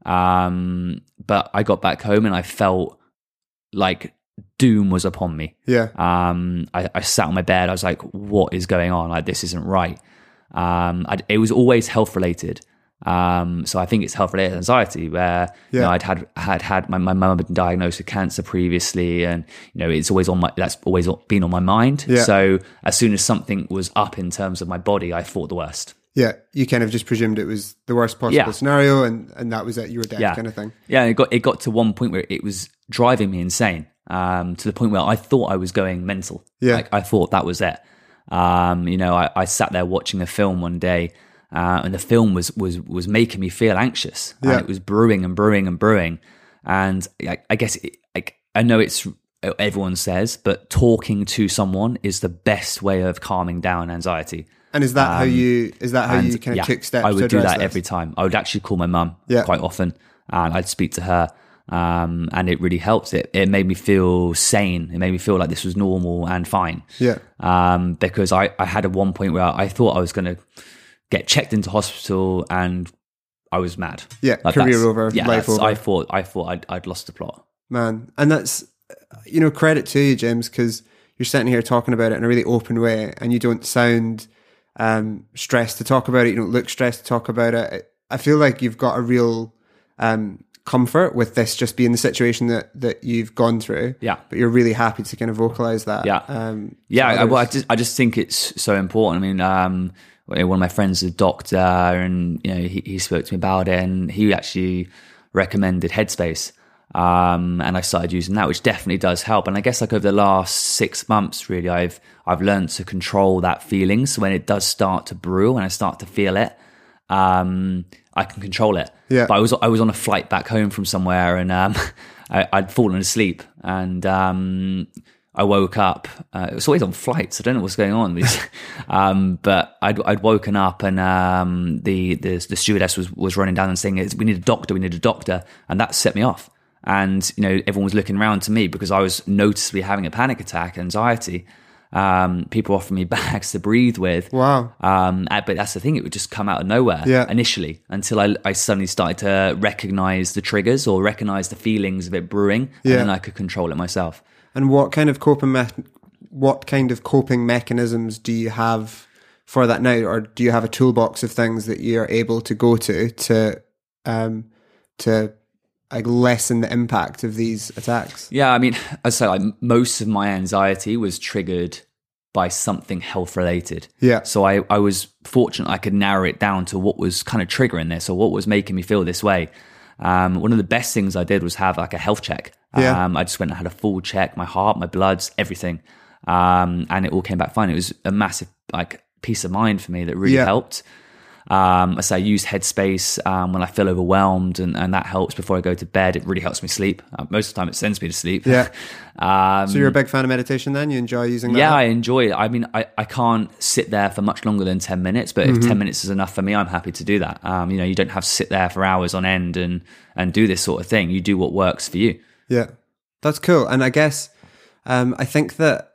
[SPEAKER 2] Um, but I got back home and I felt like doom was upon me.
[SPEAKER 1] Yeah.
[SPEAKER 2] Um, I, I sat on my bed. I was like, what is going on? Like, this isn't right. Um, I'd, it was always health related. Um, so I think it's health related anxiety where,
[SPEAKER 1] yeah.
[SPEAKER 2] you know, I'd had, had, had my, my mum had been diagnosed with cancer previously, and, you know, it's always on my, that's always been on my mind.
[SPEAKER 1] Yeah.
[SPEAKER 2] So as soon as something was up in terms of my body, I thought the worst.
[SPEAKER 1] Yeah. You kind of just presumed it was the worst possible
[SPEAKER 2] Yeah.
[SPEAKER 1] scenario, and, and that was it. You were dead,
[SPEAKER 2] Yeah.
[SPEAKER 1] kind of thing.
[SPEAKER 2] Yeah. It got, it got to one point where it was driving me insane. Um, to the point where I thought I was going mental.
[SPEAKER 1] Yeah.
[SPEAKER 2] Like, I thought that was it. Um, you know, I, I sat there watching a film one day, uh, and the film was was was making me feel anxious.
[SPEAKER 1] Yeah.
[SPEAKER 2] And it was brewing and brewing and brewing. And I, I guess, it, like, I know it's everyone says, but talking to someone is the best way of calming down anxiety.
[SPEAKER 1] And is that um, how you? Is that how
[SPEAKER 2] and,
[SPEAKER 1] you kind of
[SPEAKER 2] yeah,
[SPEAKER 1] took steps?
[SPEAKER 2] I would
[SPEAKER 1] to
[SPEAKER 2] do
[SPEAKER 1] address
[SPEAKER 2] that
[SPEAKER 1] this?
[SPEAKER 2] every time. I would actually call my mum
[SPEAKER 1] Yeah.
[SPEAKER 2] quite often, and I'd speak to her. Um, and it really helped. It it made me feel sane. It made me feel like this was normal and fine.
[SPEAKER 1] Yeah.
[SPEAKER 2] Um, because I, I had at one point where I thought I was going to get checked into hospital and I was mad.
[SPEAKER 1] Yeah.
[SPEAKER 2] Like,
[SPEAKER 1] career over,
[SPEAKER 2] yeah,
[SPEAKER 1] life over.
[SPEAKER 2] I thought I thought I'd, I'd lost the plot.
[SPEAKER 1] Man, and that's, you know, credit to you, James, because you're sitting here talking about it in a really open way, and you don't sound um, stressed to talk about it. You don't look stressed to talk about it. I feel like you've got a real um, comfort with this just being the situation that, that you've gone through.
[SPEAKER 2] Yeah.
[SPEAKER 1] But you're really happy to kind of vocalize that.
[SPEAKER 2] Yeah.
[SPEAKER 1] Um,
[SPEAKER 2] yeah. I, well, I just, I just think it's so important. I mean, um, one of my friends is a doctor, and, you know, he, he spoke to me about it, and he actually recommended Headspace. Um, and I started using that, which definitely does help. And I guess, like, over the last six months, really, I've, I've learned to control that feeling. So when it does start to brew and I start to feel it, um, I can control it.
[SPEAKER 1] Yeah.
[SPEAKER 2] But I was, I was on a flight back home from somewhere, and, um, I, I'd fallen asleep, and, um, I woke up. Uh, it was always on flights. I don't know what's going on. um, but I'd, I'd woken up, and um, the, the the stewardess was, was running down and saying, "We need a doctor. We need a doctor," and that set me off. And, you know, everyone was looking around to me because I was noticeably having a panic attack, anxiety. Um, people offering me bags to breathe with.
[SPEAKER 1] Wow.
[SPEAKER 2] Um, but that's the thing, it would just come out of nowhere
[SPEAKER 1] yeah.
[SPEAKER 2] initially until I, I suddenly started to recognize the triggers or recognize the feelings of it brewing, and
[SPEAKER 1] yeah.
[SPEAKER 2] then I could control it myself.
[SPEAKER 1] And what kind of coping me- what kind of coping mechanisms do you have for that now? Or do you have a toolbox of things that you're able to go to to um, to like lessen the impact of these attacks?
[SPEAKER 2] Yeah, I mean, I say like most of my anxiety was triggered by something health related.
[SPEAKER 1] Yeah.
[SPEAKER 2] So I, I was fortunate I could narrow it down to what was kind of triggering this or what was making me feel this way. Um, one of the best things I did was have like a health check.
[SPEAKER 1] Yeah.
[SPEAKER 2] Um, I just went and had a full check, my heart, my bloods, everything. Um, and it all came back fine. It was a massive like peace of mind for me that really
[SPEAKER 1] yeah.
[SPEAKER 2] helped. Um, I say I use Headspace um, when I feel overwhelmed, and, and that helps before I go to bed. It really helps me sleep. Uh, most of the time, it sends me to sleep.
[SPEAKER 1] Yeah.
[SPEAKER 2] um,
[SPEAKER 1] so you're a big fan of meditation then? You enjoy using that?
[SPEAKER 2] Yeah, I enjoy it. I mean, I, I can't sit there for much longer than ten minutes, but mm-hmm. if ten minutes is enough for me, I'm happy to do that. Um, you know, you don't have to sit there for hours on end and, and do this sort of thing. You do what works for you.
[SPEAKER 1] Yeah, that's cool. And I guess um, I think that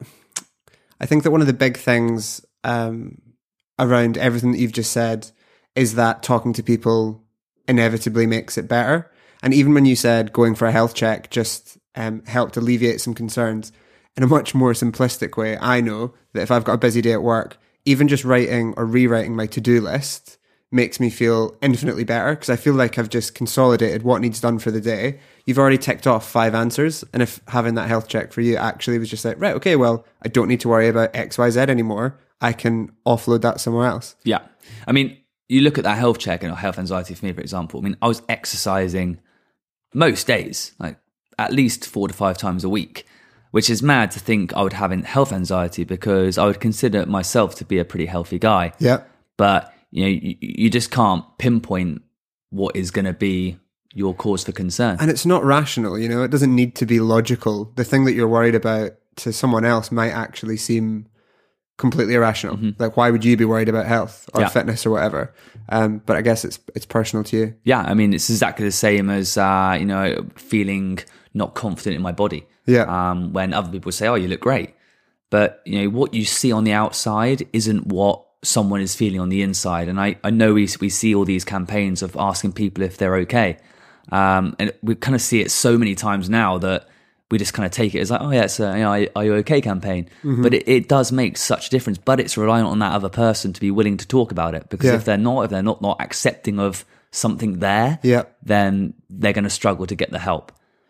[SPEAKER 1] I think that one of the big things um, around everything that you've just said is that talking to people inevitably makes it better. And even when you said going for a health check just um, helped alleviate some concerns, in a much more simplistic way, I know that if I've got a busy day at work, even just writing or rewriting my to-do list makes me feel infinitely better, because I feel like I've just consolidated what needs done for the day. You've already ticked off five answers. And if having that health check for you actually was just like, right, okay, well, I don't need to worry about X, Y, Z anymore. I can offload that somewhere else.
[SPEAKER 2] Yeah. I mean, you look at that health check and health anxiety for me, for example. I mean, I was exercising most days, like at least four to five times a week, which is mad to think I would have health anxiety, because I would consider myself to be a pretty healthy guy.
[SPEAKER 1] Yeah.
[SPEAKER 2] But, you know, you, you just can't pinpoint what is going to be your cause for concern.
[SPEAKER 1] And it's not rational, you know, it doesn't need to be logical. The thing that you're worried about to someone else might actually seem completely irrational. Mm-hmm. Like, why would you be worried about health or
[SPEAKER 2] yeah.
[SPEAKER 1] fitness or whatever? Um, but I guess it's it's personal to you.
[SPEAKER 2] Yeah, I mean, it's exactly the same as, uh, you know, feeling not confident in my body.
[SPEAKER 1] Yeah.
[SPEAKER 2] Um, when other people say, oh, you look great. But, you know, what you see on the outside isn't what someone is feeling on the inside. And I, I know we, we see all these campaigns of asking people if they're okay. Um, and we kind of see it so many times now that we just kind of take it as like, oh yeah, it's a, you know, are you okay campaign. Mm-hmm. But it, it does make such a difference. But it's reliant on that other person to be willing to talk about it. Because
[SPEAKER 1] yeah.
[SPEAKER 2] if they're not, if they're not, not accepting of something there,
[SPEAKER 1] yeah.
[SPEAKER 2] then they're going to struggle to get the help.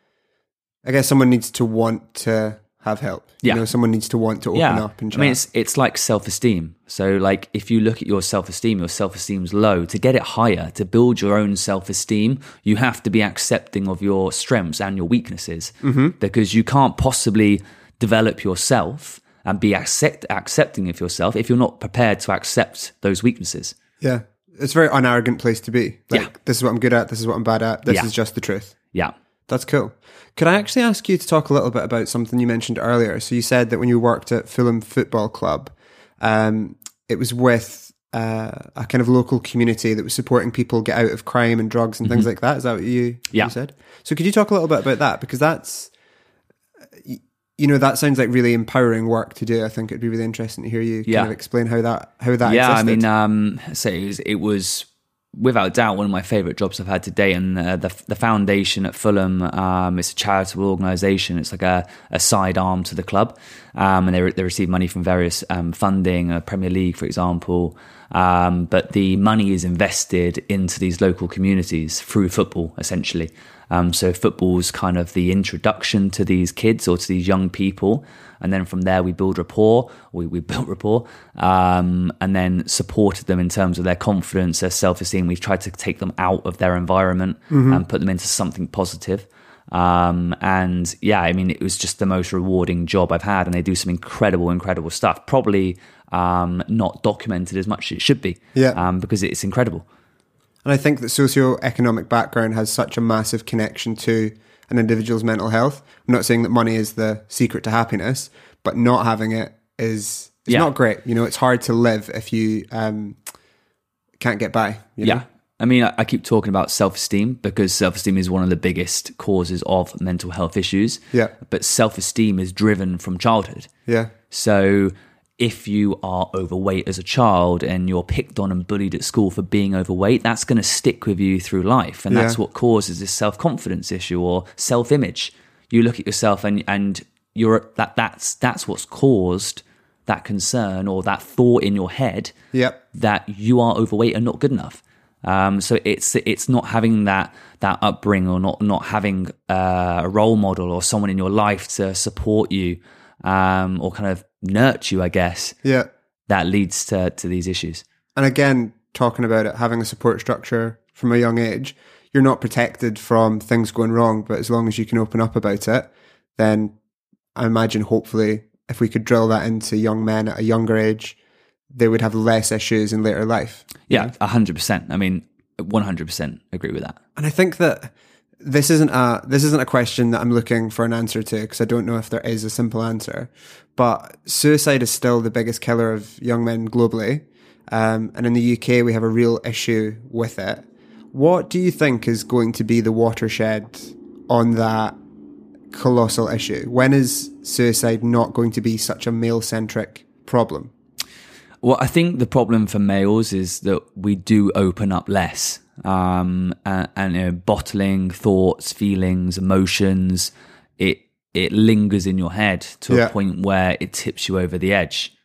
[SPEAKER 1] I guess someone needs to want to have help.
[SPEAKER 2] Yeah.
[SPEAKER 1] You know, someone needs to want to open
[SPEAKER 2] yeah.
[SPEAKER 1] up and chat.
[SPEAKER 2] I mean, it's, it's like self-esteem. So like if you look at your self-esteem, your self-esteem's low. To get it higher, to build your own self-esteem, you have to be accepting of your strengths and your weaknesses, mm-hmm. because you can't possibly develop yourself and be accept, accepting of yourself if you're not prepared to accept those weaknesses.
[SPEAKER 1] Yeah. It's a very unarrogant place to be. Like,
[SPEAKER 2] yeah.
[SPEAKER 1] this is what I'm good at. This is what I'm bad at. This
[SPEAKER 2] yeah.
[SPEAKER 1] is just the truth.
[SPEAKER 2] Yeah.
[SPEAKER 1] That's cool. Could I actually ask you to talk a little bit about something you mentioned earlier? So you said that when you worked at Fulham Football Club, um, it was with uh, a kind of local community that was supporting people get out of crime and drugs and mm-hmm. things like that. Is that what you,
[SPEAKER 2] yeah.
[SPEAKER 1] you said? So could you talk a little bit about that? Because that's, you know, that sounds like really empowering work to do. I think it'd be really interesting to hear you
[SPEAKER 2] yeah.
[SPEAKER 1] kind of explain how that how that
[SPEAKER 2] yeah,
[SPEAKER 1] existed.
[SPEAKER 2] I mean, um, so it was, it was without doubt one of my favourite jobs I've had to date. And uh, the the foundation at Fulham, um, it's a charitable organisation. It's like a, a side arm to the club, um, and they re- they receive money from various um, funding, uh, Premier League, for example. Um, but the money is invested into these local communities through football, essentially. Um, so football's kind of the introduction to these kids or to these young people. And then from there, we build rapport, we, we built rapport, um, and then supported them in terms of their confidence, their self-esteem. We've tried to take them out of their environment mm-hmm. and put them into something positive. Um, and yeah, I mean, it was just the most rewarding job I've had. And they do some incredible, incredible stuff. Probably um, not documented as much as it should be,
[SPEAKER 1] yeah.
[SPEAKER 2] um, because it's incredible.
[SPEAKER 1] And I think that socioeconomic background has such a massive connection to an individual's mental health. I'm not saying that money is the secret to happiness, but not having it is, is
[SPEAKER 2] yeah.
[SPEAKER 1] not great. You know, it's hard to live if you um, can't get by. You know?
[SPEAKER 2] Yeah. I mean, I, I keep talking about self-esteem because self-esteem is one of the biggest causes of mental health issues.
[SPEAKER 1] Yeah.
[SPEAKER 2] But self-esteem is driven from childhood.
[SPEAKER 1] Yeah.
[SPEAKER 2] So if you are overweight as a child and you're picked on and bullied at school for being overweight, that's going to stick with you through life. And that's
[SPEAKER 1] Yeah.
[SPEAKER 2] what causes this self-confidence issue or self-image. You look at yourself and and you're that that's that's what's caused that concern or that thought in your head
[SPEAKER 1] Yep.
[SPEAKER 2] that you are overweight and not good enough. Um, so it's it's not having that that upbringing or not not having uh, a role model or someone in your life to support you um, or kind of nurture you, I guess.
[SPEAKER 1] Yeah.
[SPEAKER 2] That leads to to these issues.
[SPEAKER 1] And again, talking about it, having a support structure from a young age, you're not protected from things going wrong, but as long as you can open up about it, then I imagine hopefully if we could drill that into young men at a younger age, they would have less issues in later life.
[SPEAKER 2] Yeah, a hundred percent. I mean, one hundred percent agree with that.
[SPEAKER 1] And I think that this isn't a this isn't a question that I'm looking for an answer to, because I don't know if there is a simple answer. But suicide is still the biggest killer of young men globally, um, and in the U K we have a real issue with it. What do you think is going to be the watershed on that colossal issue? When is suicide not going to be such a male-centric problem?
[SPEAKER 2] Well, I think the problem for males is that we do open up less, um, and, and you know, bottling thoughts, feelings, emotions. It it lingers in your head to
[SPEAKER 1] Yeah.
[SPEAKER 2] a point where it tips you over the edge.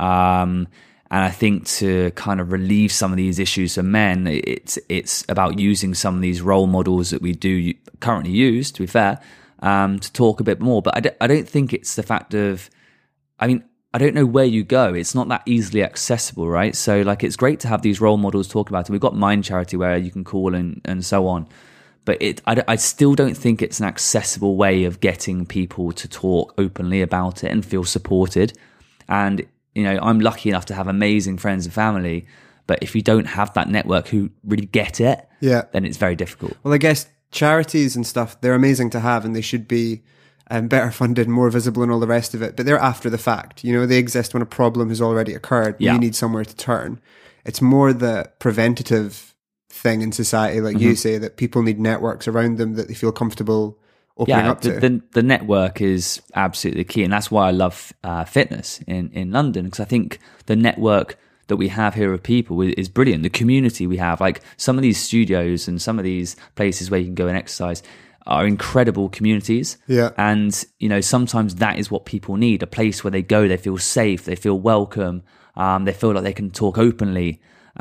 [SPEAKER 2] Um, and I think to kind of relieve some of these issues for men, it's it's about using some of these role models that we do currently use, to be fair, um, to talk a bit more. But I don't, I don't think it's the fact of, I mean, I don't know where you go. It's not that easily accessible, right? So like, it's great to have these role models talk about it. We've got Mind Charity where you can call and, and so on. But it, I, I still don't think it's an accessible way of getting people to talk openly about it and feel supported. And, you know, I'm lucky enough to have amazing friends and family. But if you don't have that network who really get it,
[SPEAKER 1] Yeah.
[SPEAKER 2] then it's very difficult.
[SPEAKER 1] Well, I guess charities and stuff, they're amazing to have and they should be um, better funded, more visible and all the rest of it. But they're after the fact. You know, they exist when a problem has already occurred.
[SPEAKER 2] Yeah.
[SPEAKER 1] You need somewhere to turn. It's more the preventative thing in society, like you say, that people need networks around them that they feel comfortable opening
[SPEAKER 2] Yeah,
[SPEAKER 1] up to.
[SPEAKER 2] the, the, the network is absolutely key. And that's why I love uh, fitness in, in London, because I think the network that we have here of people is brilliant. The community we have, like some of these studios and some of these places where you can go and exercise are incredible communities.
[SPEAKER 1] Yeah.
[SPEAKER 2] And, you know, sometimes that is what people need, a place where they go, they feel safe, they feel welcome, um, they feel like they can talk openly.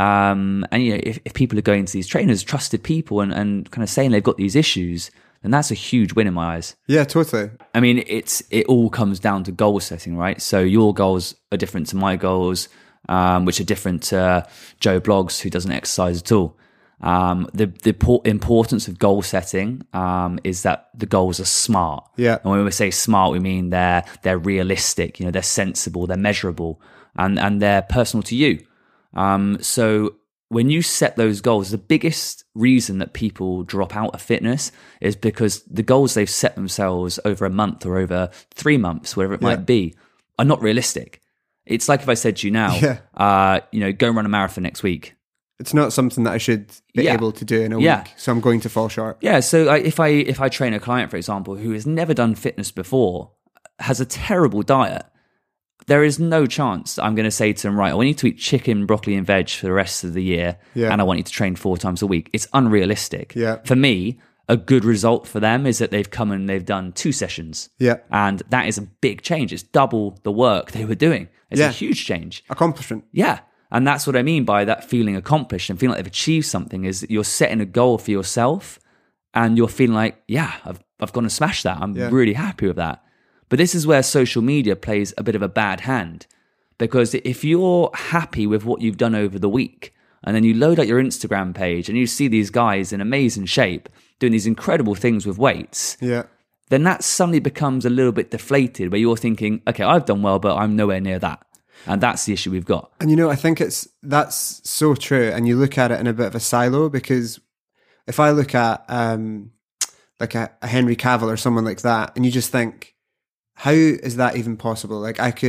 [SPEAKER 2] Um, and, you know, if, if people are going to these trainers, trusted people, and, and kind of saying they've got these issues, then that's a huge win in my eyes.
[SPEAKER 1] Yeah, totally.
[SPEAKER 2] I mean, it's it all comes down to goal setting, right? So your goals are different to my goals, um, which are different to Joe Bloggs, who doesn't exercise at all. Um, the the por- importance of goal setting um, is that the goals are smart.
[SPEAKER 1] Yeah.
[SPEAKER 2] And when we say smart, we mean they're they're realistic. You know, they're sensible, they're measurable, and and they're personal to you. Um, so when you set those goals, the biggest reason that people drop out of fitness is because the goals they've set themselves over a month or over three months, whatever it
[SPEAKER 1] Yeah.
[SPEAKER 2] might be, are not realistic. It's like if I said to you now,
[SPEAKER 1] Yeah.
[SPEAKER 2] uh, you know, go and run a marathon next week.
[SPEAKER 1] It's not something that I should be
[SPEAKER 2] Yeah.
[SPEAKER 1] able to do in a
[SPEAKER 2] Yeah.
[SPEAKER 1] week, so I'm going to fall short.
[SPEAKER 2] Yeah. So I, if I if I train a client, for example, who has never done fitness before, has a terrible diet, there is no chance I'm going to say to them, right, I want you to eat chicken, broccoli, and veg for the rest of the year,
[SPEAKER 1] Yeah.
[SPEAKER 2] and I want you to train four times a week. It's unrealistic.
[SPEAKER 1] Yeah.
[SPEAKER 2] For me, a good result for them is that they've come and they've done two sessions.
[SPEAKER 1] Yeah.
[SPEAKER 2] And that is a big change. It's double the work they were doing. It's
[SPEAKER 1] Yeah.
[SPEAKER 2] a huge change.
[SPEAKER 1] Accomplishment.
[SPEAKER 2] Yeah. And that's what I mean by that feeling accomplished and feeling like they've achieved something, is that you're setting a goal for yourself and you're feeling like, yeah, I've, I've gone and smashed that. I'm
[SPEAKER 1] Yeah.
[SPEAKER 2] really happy with that. But this is where social media plays a bit of a bad hand, because if you're happy with what you've done over the week and then you load up your Instagram page and you see these guys in amazing shape doing these incredible things with weights,
[SPEAKER 1] Yeah.
[SPEAKER 2] then that suddenly becomes a little bit deflated, where you're thinking, okay, I've done well, but I'm nowhere near that. And that's the issue we've got.
[SPEAKER 1] And you know, I think it's that's so true. And you look at it in a bit of a silo, because if I look at um, like a, a Henry Cavill or someone like that, and you just think, how is that even possible? Like I could,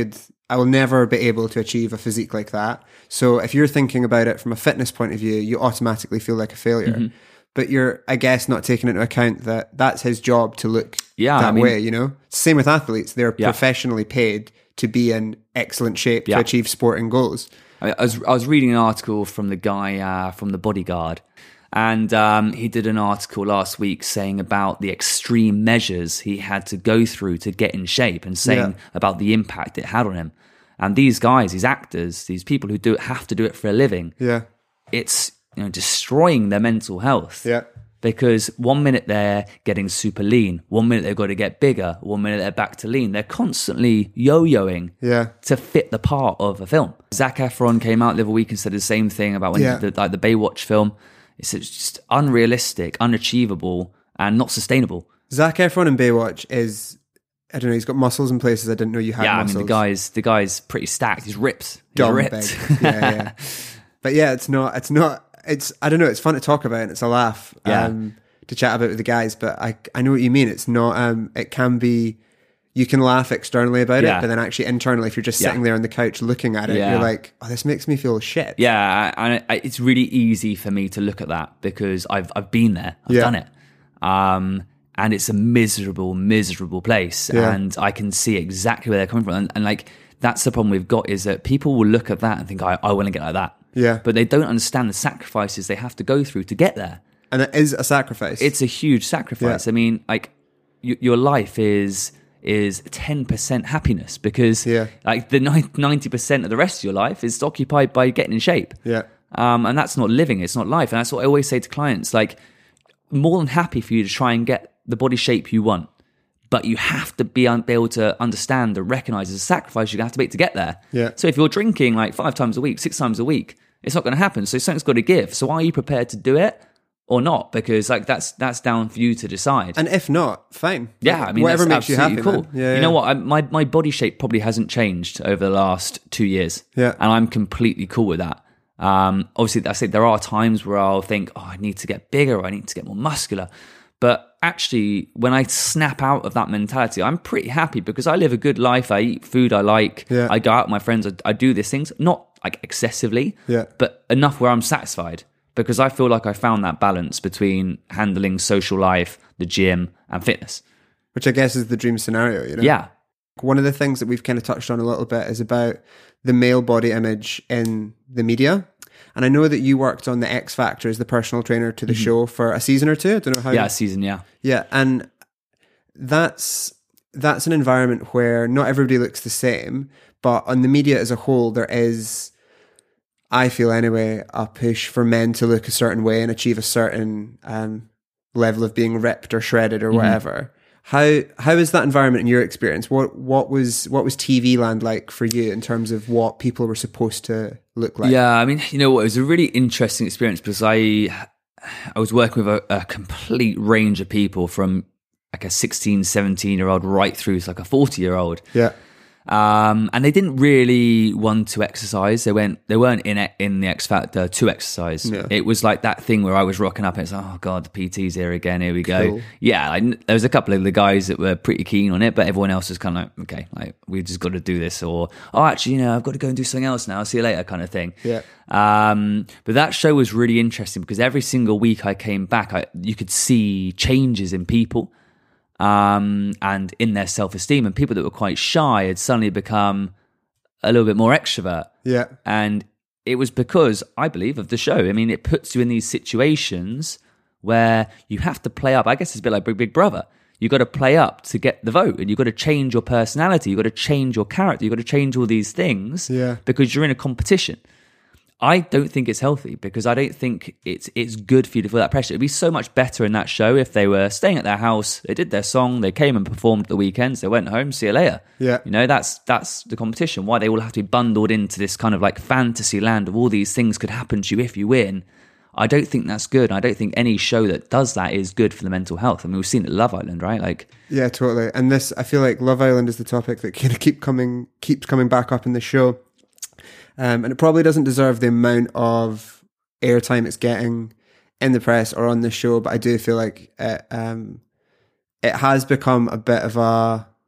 [SPEAKER 1] I will never be able to achieve a physique like that. So if you're thinking about it from a fitness point of view, you automatically feel like a failure. Mm-hmm. But you're, I guess, not taking into account that that's his job to look yeah, that I mean, way, you know? Same with athletes. They're yeah. professionally paid to be in excellent shape yeah. to achieve sporting goals.
[SPEAKER 2] I was, I was reading an article from the guy uh, from The Bodyguard, and um, he did an article last week saying about the extreme measures he had to go through to get in shape, and saying yeah. about the impact it had on him. And these guys, these actors, these people who do it, have to do it for a living.
[SPEAKER 1] Yeah,
[SPEAKER 2] it's, you know, destroying their mental health.
[SPEAKER 1] Yeah.
[SPEAKER 2] Because one minute they're getting super lean, one minute they've got to get bigger, one minute they're back to lean. They're constantly yo-yoing
[SPEAKER 1] yeah.
[SPEAKER 2] to fit the part of a film. Zac Efron came out the other week and said the same thing about when
[SPEAKER 1] yeah.
[SPEAKER 2] he did, like the Baywatch film. It's just unrealistic, unachievable, and not sustainable.
[SPEAKER 1] Zac Efron in Baywatch is, I don't know, he's got muscles in places I didn't know you had
[SPEAKER 2] yeah,
[SPEAKER 1] muscles.
[SPEAKER 2] I mean, the guy's, the guy's pretty stacked. He's ripped. He's
[SPEAKER 1] Dumb
[SPEAKER 2] ripped.
[SPEAKER 1] Big. Yeah, yeah. But yeah, it's not, it's not, it's, I don't know, it's fun to talk about and it's a laugh
[SPEAKER 2] yeah.
[SPEAKER 1] um, to chat about with the guys, but I I know what you mean. It's not, um, it can be, you can laugh externally about
[SPEAKER 2] yeah.
[SPEAKER 1] it, but then actually internally, if you're just sitting yeah. there on the couch looking at it,
[SPEAKER 2] yeah.
[SPEAKER 1] you're like, oh, this makes me feel shit.
[SPEAKER 2] Yeah, and it's really easy for me to look at that because I've I've been there, I've yeah. done it. Um, and it's a miserable, miserable place.
[SPEAKER 1] Yeah.
[SPEAKER 2] And I can see exactly where they're coming from. And, and like, that's the problem we've got, is that people will look at that and think, I, I want to get like that.
[SPEAKER 1] Yeah.
[SPEAKER 2] But they don't understand the sacrifices they have to go through to get there.
[SPEAKER 1] And it is a sacrifice.
[SPEAKER 2] It's a huge sacrifice.
[SPEAKER 1] Yeah.
[SPEAKER 2] I mean, like, y- your life is is ten percent happiness because
[SPEAKER 1] yeah.
[SPEAKER 2] like the ninety percent of the rest of your life is occupied by getting in shape.
[SPEAKER 1] Yeah.
[SPEAKER 2] Um, and that's not living, it's not life. And that's what I always say to clients, like, more than happy for you to try and get the body shape you want, but you have to be, un- be able to understand and recognize the sacrifice you're going to have to make to get there.
[SPEAKER 1] Yeah.
[SPEAKER 2] So if you're drinking like five times a week, six times a week, it's not going to happen. So something's got to give. So are you prepared to do it or not? Because like that's that's down for you to decide.
[SPEAKER 1] And if not, fine.
[SPEAKER 2] Yeah, I mean,
[SPEAKER 1] whatever makes you happy.
[SPEAKER 2] Cool.
[SPEAKER 1] Yeah, yeah.
[SPEAKER 2] You know what? I, my my body shape probably hasn't changed over the last two years.
[SPEAKER 1] Yeah,
[SPEAKER 2] and I'm completely cool with that. Um, obviously, I say there are times where I'll think, oh, I need to get bigger, or I need to get more muscular. But actually, when I snap out of that mentality, I'm pretty happy because I live a good life. I eat food I like.
[SPEAKER 1] Yeah.
[SPEAKER 2] I go out with my friends. I, I do these things, not like excessively,
[SPEAKER 1] yeah.
[SPEAKER 2] but enough where I'm satisfied. Because I feel like I found that balance between handling social life, the gym, and fitness.
[SPEAKER 1] Which I guess is the dream scenario, you know?
[SPEAKER 2] Yeah.
[SPEAKER 1] One of the things that we've kind of touched on a little bit is about the male body image in the media. And I know that you worked on the X Factor as the personal trainer to the mm-hmm. show for a season or two. I don't know how.
[SPEAKER 2] Yeah, a season, yeah.
[SPEAKER 1] Yeah, and that's that's an environment where not everybody looks the same, but on the media as a whole, there is, I feel anyway, a push for men to look a certain way and achieve a certain um, level of being ripped or shredded or mm-hmm. whatever. How how is that environment in your experience? What what was what was T V land like for you in terms of what people were supposed to look like?
[SPEAKER 2] Yeah, I mean, you know what, it was a really interesting experience because I I was working with a, a complete range of people from like a sixteen, seventeen year old right through to like a forty year old.
[SPEAKER 1] Yeah.
[SPEAKER 2] Um, and they didn't really want to exercise. They went, they weren't in it, in the X Factor to exercise.
[SPEAKER 1] Yeah.
[SPEAKER 2] It was like that thing where I was rocking up and it's like, oh God, the P T's here again. Here we go.
[SPEAKER 1] Cool.
[SPEAKER 2] Yeah. I, there was a couple of the guys that were pretty keen on it, but everyone else was kind of like, okay, like we've just got to do this, or, oh, actually, you know, I've got to go and do something else now. I'll see you later kind of thing.
[SPEAKER 1] Yeah.
[SPEAKER 2] Um, but that show was really interesting because every single week I came back, I, you could see changes in people. Um, and in their self-esteem, and people that were quite shy had suddenly become a little bit more extrovert.
[SPEAKER 1] Yeah.
[SPEAKER 2] And it was because, I believe, of the show. I mean, it puts you in these situations where you have to play up. I guess it's a bit like Big Big Brother. You've got to play up to get the vote, and you've got to change your personality. You've got to change your character. You've got to change all these things
[SPEAKER 1] yeah.
[SPEAKER 2] because you're in a competition. I don't think it's healthy because I don't think it's it's good for you to feel that pressure. It'd be so much better in that show if they were staying at their house, they did their song, they came and performed at the weekends, they went home, see you later.
[SPEAKER 1] Yeah.
[SPEAKER 2] You know, that's that's the competition. Why they all have to be bundled into this kind of like fantasy land of all these things could happen to you if you win. I don't think that's good. I don't think any show that does that is good for the mental health. I mean, we've seen it at Love Island, right? Like,
[SPEAKER 1] yeah, totally. And this, I feel like Love Island is the topic that kind of keep coming keeps coming back up in the show. Um, and it probably doesn't deserve the amount of airtime it's getting in the press or on the show, but I do feel like it, um, it has become a bit of a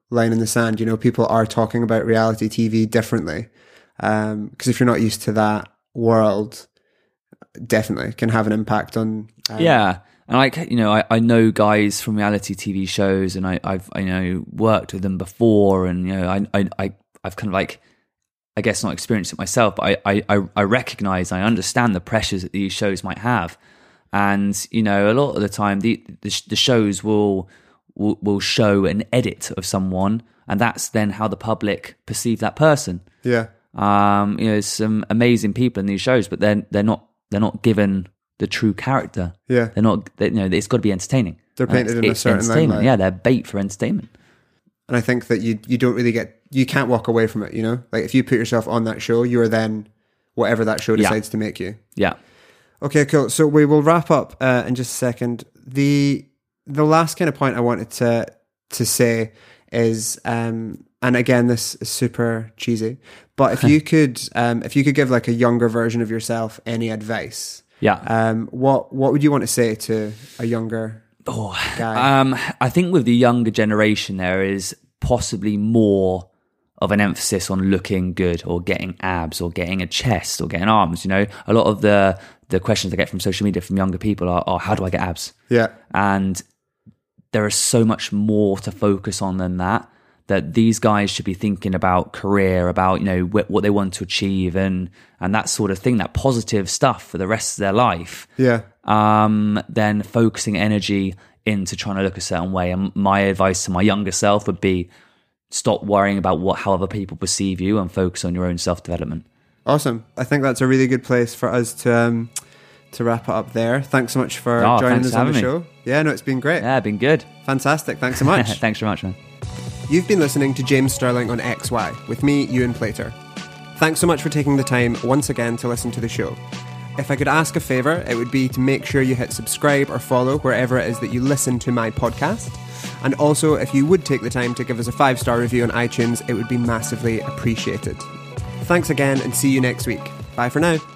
[SPEAKER 1] line in the sand. You know, people are talking about reality T V differently. Um, because if you're not used to that world, definitely can have an impact on. Um,
[SPEAKER 2] yeah. And like, you know, I, I know guys from reality T V shows, and I, I've, I know, worked with them before, and, you know, I, I, I I've kind of like, I guess not experienced it myself, but I, I, I recognize, I understand the pressures that these shows might have. And, you know, a lot of the time the, the, the shows will, will, will show an edit of someone, and that's then how the public perceive that person.
[SPEAKER 1] Yeah.
[SPEAKER 2] Um, you know, there's some amazing people in these shows, but then they're not they're not given the true character.
[SPEAKER 1] Yeah,
[SPEAKER 2] they're not. They, you know, it's got to be entertaining.
[SPEAKER 1] They're painted
[SPEAKER 2] uh,
[SPEAKER 1] in a certain limelight.
[SPEAKER 2] Yeah, they're bait for entertainment.
[SPEAKER 1] And I think that you you don't really get you can't walk away from it. You know, like if you put yourself on that show, you are then whatever that show decides
[SPEAKER 2] yeah.
[SPEAKER 1] to make you.
[SPEAKER 2] Yeah.
[SPEAKER 1] Okay, cool. So we will wrap up uh, in just a second. The the last kind of point I wanted to to say is. Um, And again, this is super cheesy, but if you could, um, if you could give like a younger version of yourself any advice,
[SPEAKER 2] yeah,
[SPEAKER 1] um, what what would you want to say to a younger
[SPEAKER 2] oh,
[SPEAKER 1] guy?
[SPEAKER 2] Um, I think with the younger generation, there is possibly more of an emphasis on looking good, or getting abs, or getting a chest, or getting arms. You know, a lot of the the questions I get from social media from younger people are, "Oh, how do I get abs?"
[SPEAKER 1] Yeah,
[SPEAKER 2] and there is so much more to focus on than that. That these guys should be thinking about career, about, you know, wh- what they want to achieve, and and that sort of thing, that positive stuff for the rest of their life.
[SPEAKER 1] Yeah.
[SPEAKER 2] Um, then focusing energy into trying to look a certain way. And my advice to my younger self would be, stop worrying about what how other people perceive you, and focus on your own self-development.
[SPEAKER 1] Awesome. I think that's a really good place for us to um, to wrap it up there. Thanks so much for
[SPEAKER 2] oh,
[SPEAKER 1] joining us on the
[SPEAKER 2] me.
[SPEAKER 1] show. Yeah, no, it's been great.
[SPEAKER 2] Yeah, been good.
[SPEAKER 1] Fantastic. Thanks so much.
[SPEAKER 2] Thanks very much, man.
[SPEAKER 1] You've been listening to James Sterling on X Y with me, Ewan Plater. Thanks so much for taking the time once again to listen to the show. If I could ask a favour, it would be to make sure you hit subscribe or follow wherever it is that you listen to my podcast. And also, if you would take the time to give us a five-star review on iTunes, it would be massively appreciated. Thanks again, and see you next week. Bye for now.